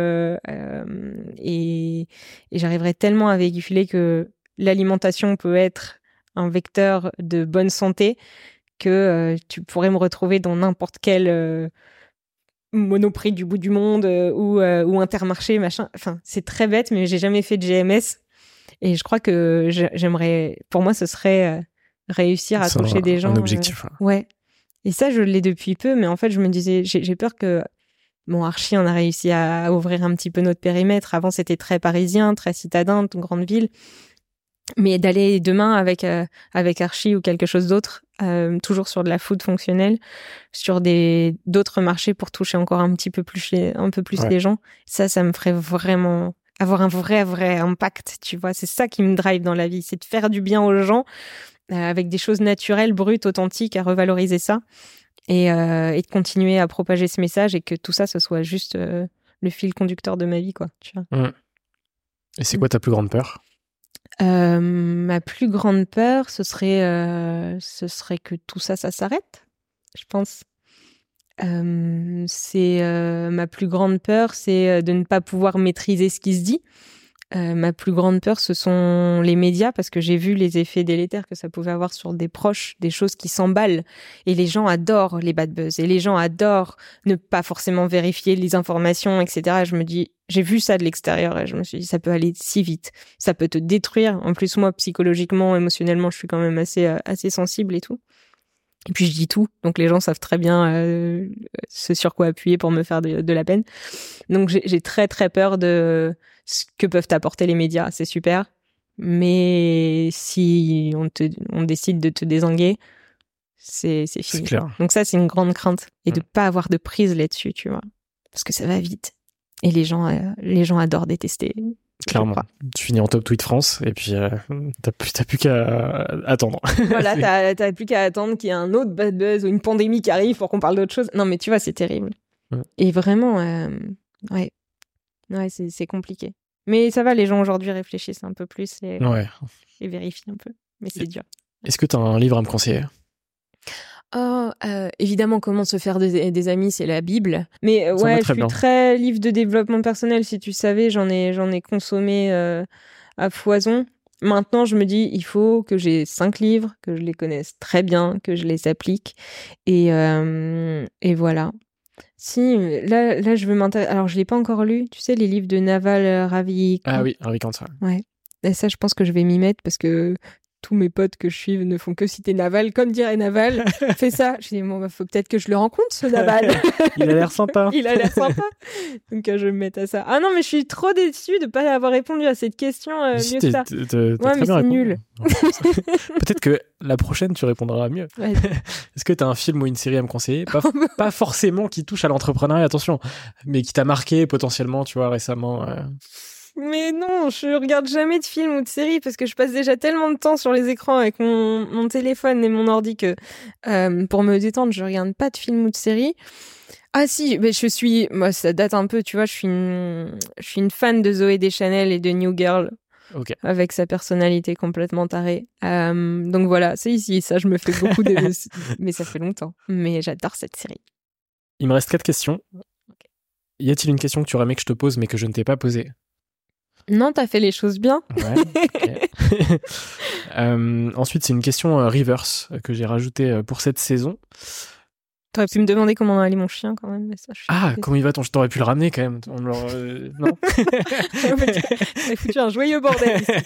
j'arriverais tellement à véhiculer que l'alimentation peut être un vecteur de bonne santé, que tu pourrais me retrouver dans n'importe quel Monoprix du bout du monde ou Intermarché, machin. Enfin, c'est très bête, mais j'ai jamais fait de GMS. Et je crois que j'aimerais... Pour moi, ce serait réussir à toucher des gens. Un objectif. Ouais. Et ça, je l'ai depuis peu, mais en fait, je me disais... J'ai peur que... Bon, Archi, on a réussi à ouvrir un petit peu notre périmètre. Avant, c'était très parisien, très citadin, une grande ville. Mais d'aller demain avec Archi ou quelque chose d'autre, toujours sur de la food fonctionnelle, sur d'autres marchés pour toucher encore un peu plus les gens, ça me ferait vraiment avoir un vrai impact, tu vois. C'est ça qui me drive dans la vie, c'est de faire du bien aux gens avec des choses naturelles, brutes, authentiques, à revaloriser ça et de continuer à propager ce message, et que tout ça, ce soit juste le fil conducteur de ma vie, quoi, tu vois. Et c'est quoi ta plus grande peur? Ma plus grande peur, ce serait que tout ça s'arrête, je pense. Ma plus grande peur, c'est de ne pas pouvoir maîtriser ce qui se dit, Ma plus grande peur, ce sont les médias, parce que j'ai vu les effets délétères que ça pouvait avoir sur des proches, des choses qui s'emballent. Et les gens adorent les bad buzz. Et les gens adorent ne pas forcément vérifier les informations, etc. Et je me dis, j'ai vu ça de l'extérieur et je me suis dit, ça peut aller si vite. Ça peut te détruire. En plus, moi, psychologiquement, émotionnellement, je suis quand même assez sensible et tout. Et puis, je dis tout. Donc, les gens savent très bien ce sur quoi appuyer pour me faire de la peine. Donc, j'ai très, très peur de ce que peuvent apporter les médias. C'est super. Mais si on décide de te désanguer, c'est fini. C'est clair. Donc, ça, c'est une grande crainte. Et de pas avoir de prise là-dessus, tu vois. Parce que ça va vite. Et les gens adorent détester. Clairement. Tu finis en top tweet France et puis t'as plus qu'à attendre. Voilà, t'as plus qu'à attendre qu'il y ait un autre bad buzz ou une pandémie qui arrive pour qu'on parle d'autre chose. Non, mais tu vois, c'est terrible. Et vraiment, ouais, c'est compliqué. Mais ça va, les gens aujourd'hui réfléchissent un peu plus et vérifient un peu. Mais c'est dur. Est-ce que t'as un livre à me conseiller ? Évidemment, comment se faire des amis, c'est la Bible. Mais ouais, je suis très livre de développement personnel. Si tu savais, j'en ai consommé à foison. Maintenant, je me dis, il faut que j'ai 5 livres, que je les connaisse très bien, que je les applique. Et voilà. Si, là, je veux m'intéresser. Alors, je l'ai pas encore lu. Tu sais, les livres de Naval Ravikant. Ah oui, Ravikant. Ouais. Et ça, je pense que je vais m'y mettre parce que tous mes potes que je suis ne font que citer Naval. Comme dirait Naval, fais ça. Je dis, bon, faut peut-être que je le rencontre, ce Naval. Il a l'air sympa. Il a l'air sympa. Donc, je vais me mettre à ça. Ah non, mais je suis trop déçue de ne pas avoir répondu à cette question mieux que ça. Ouais, mais c'est nul. Peut-être que la prochaine, tu répondras mieux. Ouais. Est-ce que tu as un film ou une série à me conseiller ? Pas forcément qui touche à l'entrepreneuriat, attention, mais qui t'a marqué potentiellement, tu vois, récemment. Mais non, je regarde jamais de films ou de séries parce que je passe déjà tellement de temps sur les écrans avec mon téléphone et mon ordi que pour me détendre, je regarde pas de films ou de séries. Ah si, mais moi ça date un peu, tu vois, je suis une fan de Zooey Deschanel et de New Girl. Okay. Avec sa personnalité complètement tarée. Donc voilà, c'est ici, ça je me fais beaucoup mais ça fait longtemps. Mais j'adore cette série. Il me reste 4 questions. Okay. Y a-t-il une question que tu aurais aimé que je te pose mais que je ne t'ai pas posée ? Non, t'as fait les choses bien. Ouais, okay. Ensuite, c'est une question reverse que j'ai rajoutée pour cette saison. T'aurais pu me demander comment allait mon chien quand même. Mais ça, comment il va ton chien ? T'aurais pu le ramener quand même. Non. T'as foutu un joyeux bordel ici.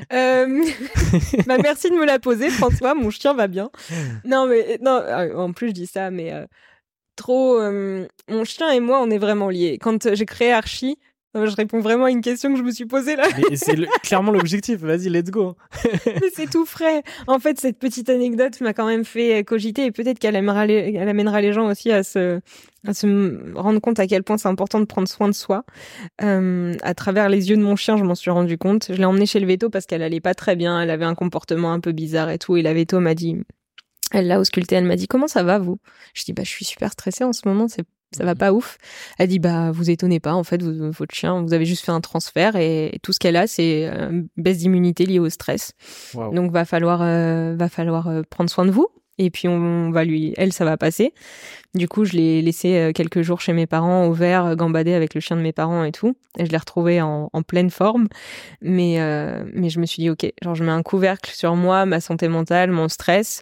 Merci de me la poser, François. Mon chien va bien. Non, en plus, je dis ça, mais mon chien et moi, on est vraiment liés. Quand j'ai créé Archie, je réponds vraiment à une question que je me suis posée là. Mais c'est clairement l'objectif. Vas-y, let's go. Mais c'est tout frais. En fait, cette petite anecdote m'a quand même fait cogiter et peut-être qu'elle amènera les gens aussi à se rendre compte à quel point c'est important de prendre soin de soi. À travers les yeux de mon chien, je m'en suis rendu compte. Je l'ai emmenée chez le véto parce qu'elle allait pas très bien. Elle avait un comportement un peu bizarre et tout. Et la véto m'a dit, elle l'a auscultée, elle m'a dit, comment ça va vous ? Je dis, je suis super stressée en ce moment, ça va pas ouf. Elle dit, vous étonnez pas, en fait, votre chien, vous avez juste fait un transfert et tout ce qu'elle a, c'est une baisse d'immunité liée au stress. Wow. Donc, va falloir prendre soin de vous. Et puis, ça va passer. Du coup, je l'ai laissé quelques jours chez mes parents au vert, gambader avec le chien de mes parents et tout. Et je l'ai retrouvée en pleine forme. Mais je me suis dit, ok, je mets un couvercle sur moi, ma santé mentale, mon stress.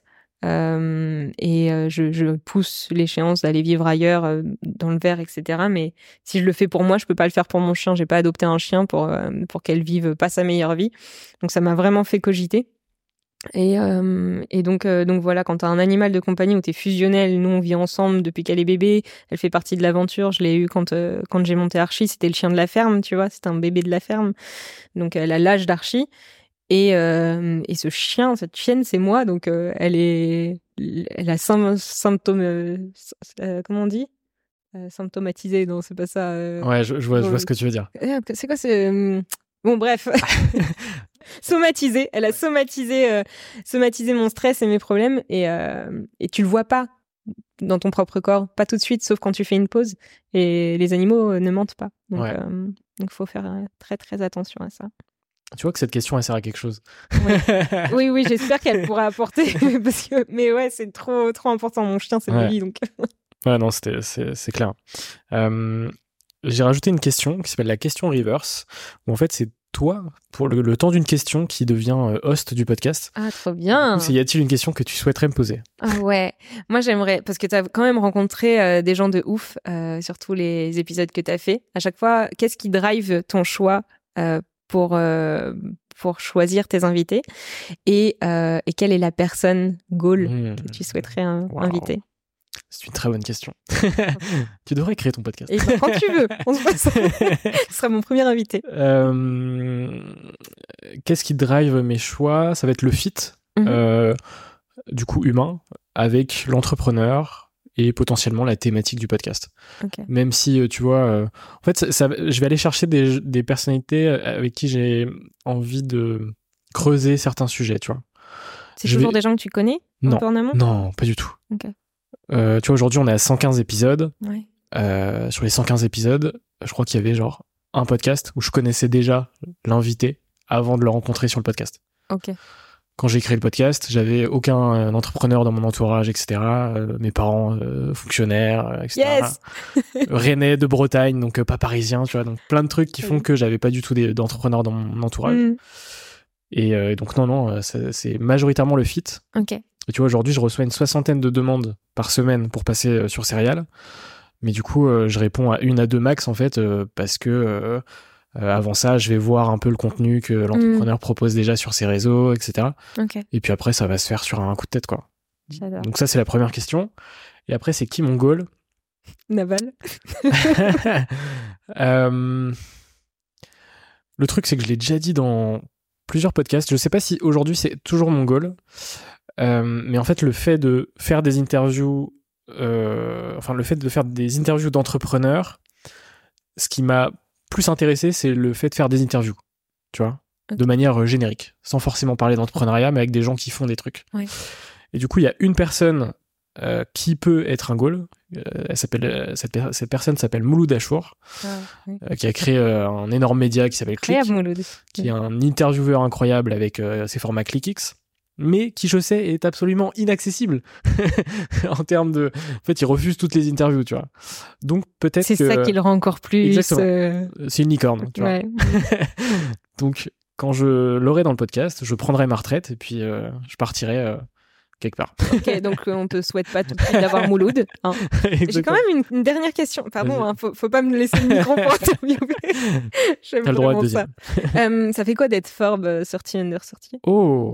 Je pousse l'échéance d'aller vivre ailleurs dans le vert, etc. Mais si je le fais pour moi, je peux pas le faire pour mon chien. J'ai pas adopté un chien pour qu'elle vive pas sa meilleure vie. Donc ça m'a vraiment fait cogiter. Et donc voilà, quand t'as un animal de compagnie où t'es fusionnel, nous on vit ensemble depuis qu'elle est bébé, elle fait partie de l'aventure. Je l'ai eu quand j'ai monté Archie, c'était le chien de la ferme, tu vois, c'était un bébé de la ferme. Donc elle a l'âge d'Archie. Et ce chien, cette chienne, c'est moi, donc elle a symptômes, comment on dit, symptomatisé, non, c'est pas ça. Ouais, je vois ce que tu veux dire. C'est quoi, bon, bref, somatisé. Elle a somatisé mon stress et mes problèmes, et tu le vois pas dans ton propre corps, pas tout de suite, sauf quand tu fais une pause. Et les animaux ne mentent pas, donc faut faire très très attention à ça. Tu vois que cette question, elle sert à quelque chose. Oui, j'espère qu'elle pourra apporter. Mais ouais, c'est trop important. Mon chien, c'est Billy, donc. Ouais, non, c'est clair. J'ai rajouté une question qui s'appelle la question reverse, où en fait, c'est toi, pour le temps d'une question qui devient host du podcast. Ah, trop bien. Y a-t-il une question que tu souhaiterais me poser? Ah ouais, moi j'aimerais, parce que tu as quand même rencontré des gens de ouf sur tous les épisodes que tu as fait. À chaque fois, qu'est-ce qui drive ton choix pour choisir tes invités et quelle est la personne goal que tu souhaiterais inviter? C'est une très bonne question. Tu devrais créer ton podcast. Et quand tu veux, on se passe. Ce sera mon premier invité. Qu'est-ce qui drive mes choix? Ça va être le fit, du coup humain, avec l'entrepreneur et potentiellement la thématique du podcast. Okay. Même si, tu vois, en fait, je vais aller chercher des personnalités avec qui j'ai envie de creuser certains sujets, tu vois. C'est toujours des gens que tu connais? Non, un peu en amont? Non, pas du tout. Okay. Tu vois, aujourd'hui, on est à 115 épisodes. Ouais. Sur les 115 épisodes, je crois qu'il y avait genre un podcast où je connaissais déjà l'invité avant de le rencontrer sur le podcast. Ok. Quand j'ai créé le podcast, j'avais aucun entrepreneur dans mon entourage, etc. Mes parents, fonctionnaires, etc. Yes. Rennais de Bretagne, donc pas parisien, tu vois. Donc plein de trucs qui font que j'avais pas du tout d'entrepreneurs dans mon entourage. Et donc non, c'est majoritairement le fit. Ok. Et tu vois, aujourd'hui, je reçois une 60aine de demandes par semaine pour passer sur Serial. Mais du coup, je réponds à 1 à 2 max, en fait, parce que avant ça, je vais voir un peu le contenu que l'entrepreneur propose déjà sur ses réseaux, etc. Okay. Et puis après, ça va se faire sur un coup de tête, quoi. J'adore. Donc ça, c'est la première question. Et après, c'est qui mon goal? Naval. Le truc, c'est que je l'ai déjà dit dans plusieurs podcasts. Je sais pas si aujourd'hui, c'est toujours mon goal. Mais en fait, le fait de faire des interviews, d'entrepreneurs, ce qui m'a plus intéressé, c'est le fait de faire des interviews, tu vois, de manière générique, sans forcément parler d'entrepreneuriat, mais avec des gens qui font des trucs. Ouais. Et du coup, il y a une personne qui peut être un goal. Cette personne s'appelle Mouloud Achour, qui a créé un énorme média qui s'appelle Click, qui est un intervieweur incroyable avec ses formats ClickX, mais qui, je sais, est absolument inaccessible en termes de... En fait, il refuse toutes les interviews, tu vois. Donc, peut-être c'est ça qui le rend encore plus... Exactement. C'est une licorne, tu vois. Donc, quand je l'aurai dans le podcast, je prendrai ma retraite et puis je partirai quelque part. Ok, donc on te souhaite pas tout de suite d'avoir Mouloud. Hein. J'ai quand même une dernière question. Pardon, hein, faut pas me laisser le micro pour interviewer. J'aime T'as le droit de ça. Ça fait quoi d'être Forbes 30 Under 30? Oh,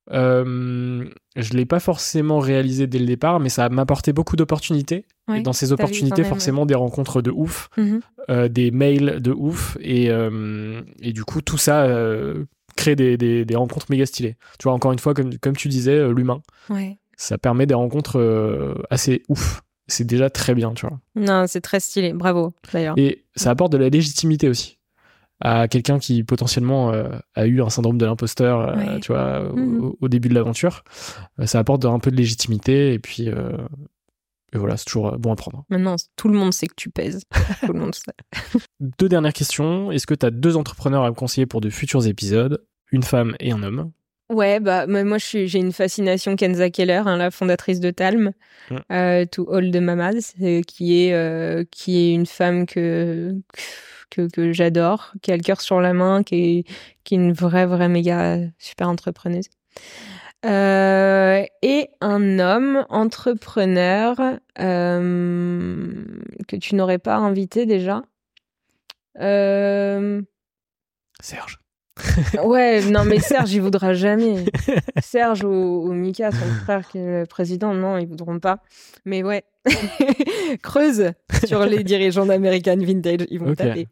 je l'ai pas forcément réalisé dès le départ, mais ça m'a apporté beaucoup d'opportunités. Ouais, et dans ces opportunités, forcément, des rencontres de ouf, des mails de ouf, et du coup, tout ça crée des rencontres méga stylées. Tu vois, encore une fois, comme tu disais, l'humain, ça permet des rencontres assez ouf. C'est déjà très bien, tu vois. Non, c'est très stylé, bravo, d'ailleurs. Et ça apporte de la légitimité aussi à quelqu'un qui potentiellement a eu un syndrome de l'imposteur, tu vois, au début de l'aventure. Ça apporte un peu de légitimité, et puis et voilà, c'est toujours bon à prendre. Maintenant, tout le monde sait que tu pèses. Tout le monde sait. 2 dernières questions. Est-ce que tu as 2 entrepreneurs à me conseiller pour de futurs épisodes? Une femme et un homme. Ouais, bah moi j'ai une fascination Kenza Keller, hein, la fondatrice de Talm, To All the Mamas, qui est une femme que j'adore, qui a le cœur sur la main, qui est une vraie méga super entrepreneuse. Et un homme entrepreneur que tu n'aurais pas invité déjà. Serge. Ouais, non mais Serge, il voudra jamais. Serge ou Mika, son frère qui est le président, non, ils voudront pas. Mais ouais, creuse sur les dirigeants d'American Vintage, ils vont taper.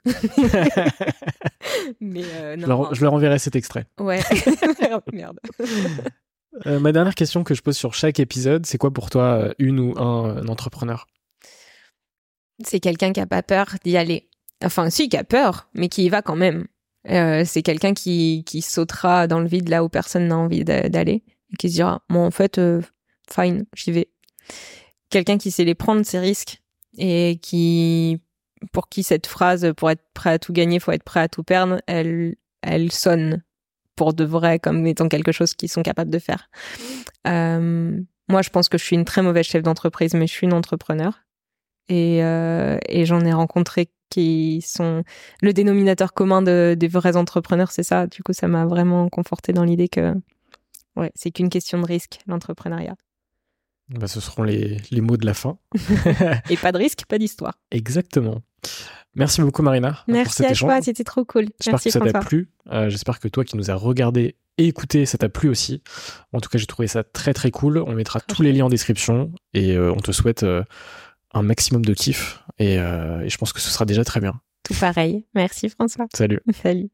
Mais non. Je leur enverrai cet extrait. Ouais. Merde. Ma dernière question que je pose sur chaque épisode, c'est quoi pour toi une ou un entrepreneur? C'est quelqu'un qui a pas peur d'y aller. Enfin, si, qui a peur, mais qui y va quand même. C'est quelqu'un qui sautera dans le vide là où personne n'a envie d'aller et qui se dira bon en fait fine, j'y vais. Quelqu'un qui sait les prendre ses risques et pour qui cette phrase pour être prêt à tout gagner faut être prêt à tout perdre, elle sonne pour de vrai comme étant quelque chose qu'ils sont capables de faire. Moi je pense que je suis une très mauvaise chef d'entreprise, mais je suis une entrepreneur et j'en ai rencontré qui sont le dénominateur commun des vrais entrepreneurs, c'est ça. Du coup, ça m'a vraiment conforté dans l'idée que c'est qu'une question de risque, l'entrepreneuriat. Ce seront les mots de la fin. Et pas de risque, pas d'histoire. Exactement. Merci beaucoup Marina. Merci à toi, c'était trop cool. J'espère que ça t'a plu. J'espère que toi qui nous as regardé et écouté, ça t'a plu aussi. En tout cas, j'ai trouvé ça très très cool. On mettra tous les liens en description et on te souhaite un maximum de kiff et je pense que ce sera déjà très bien. Tout pareil. Merci François. Salut. Salut.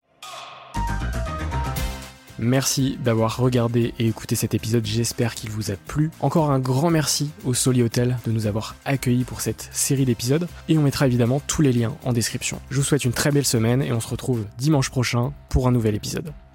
Merci d'avoir regardé et écouté cet épisode, j'espère qu'il vous a plu. Encore un grand merci au Soli Hotel de nous avoir accueillis pour cette série d'épisodes et on mettra évidemment tous les liens en description. Je vous souhaite une très belle semaine et on se retrouve dimanche prochain pour un nouvel épisode.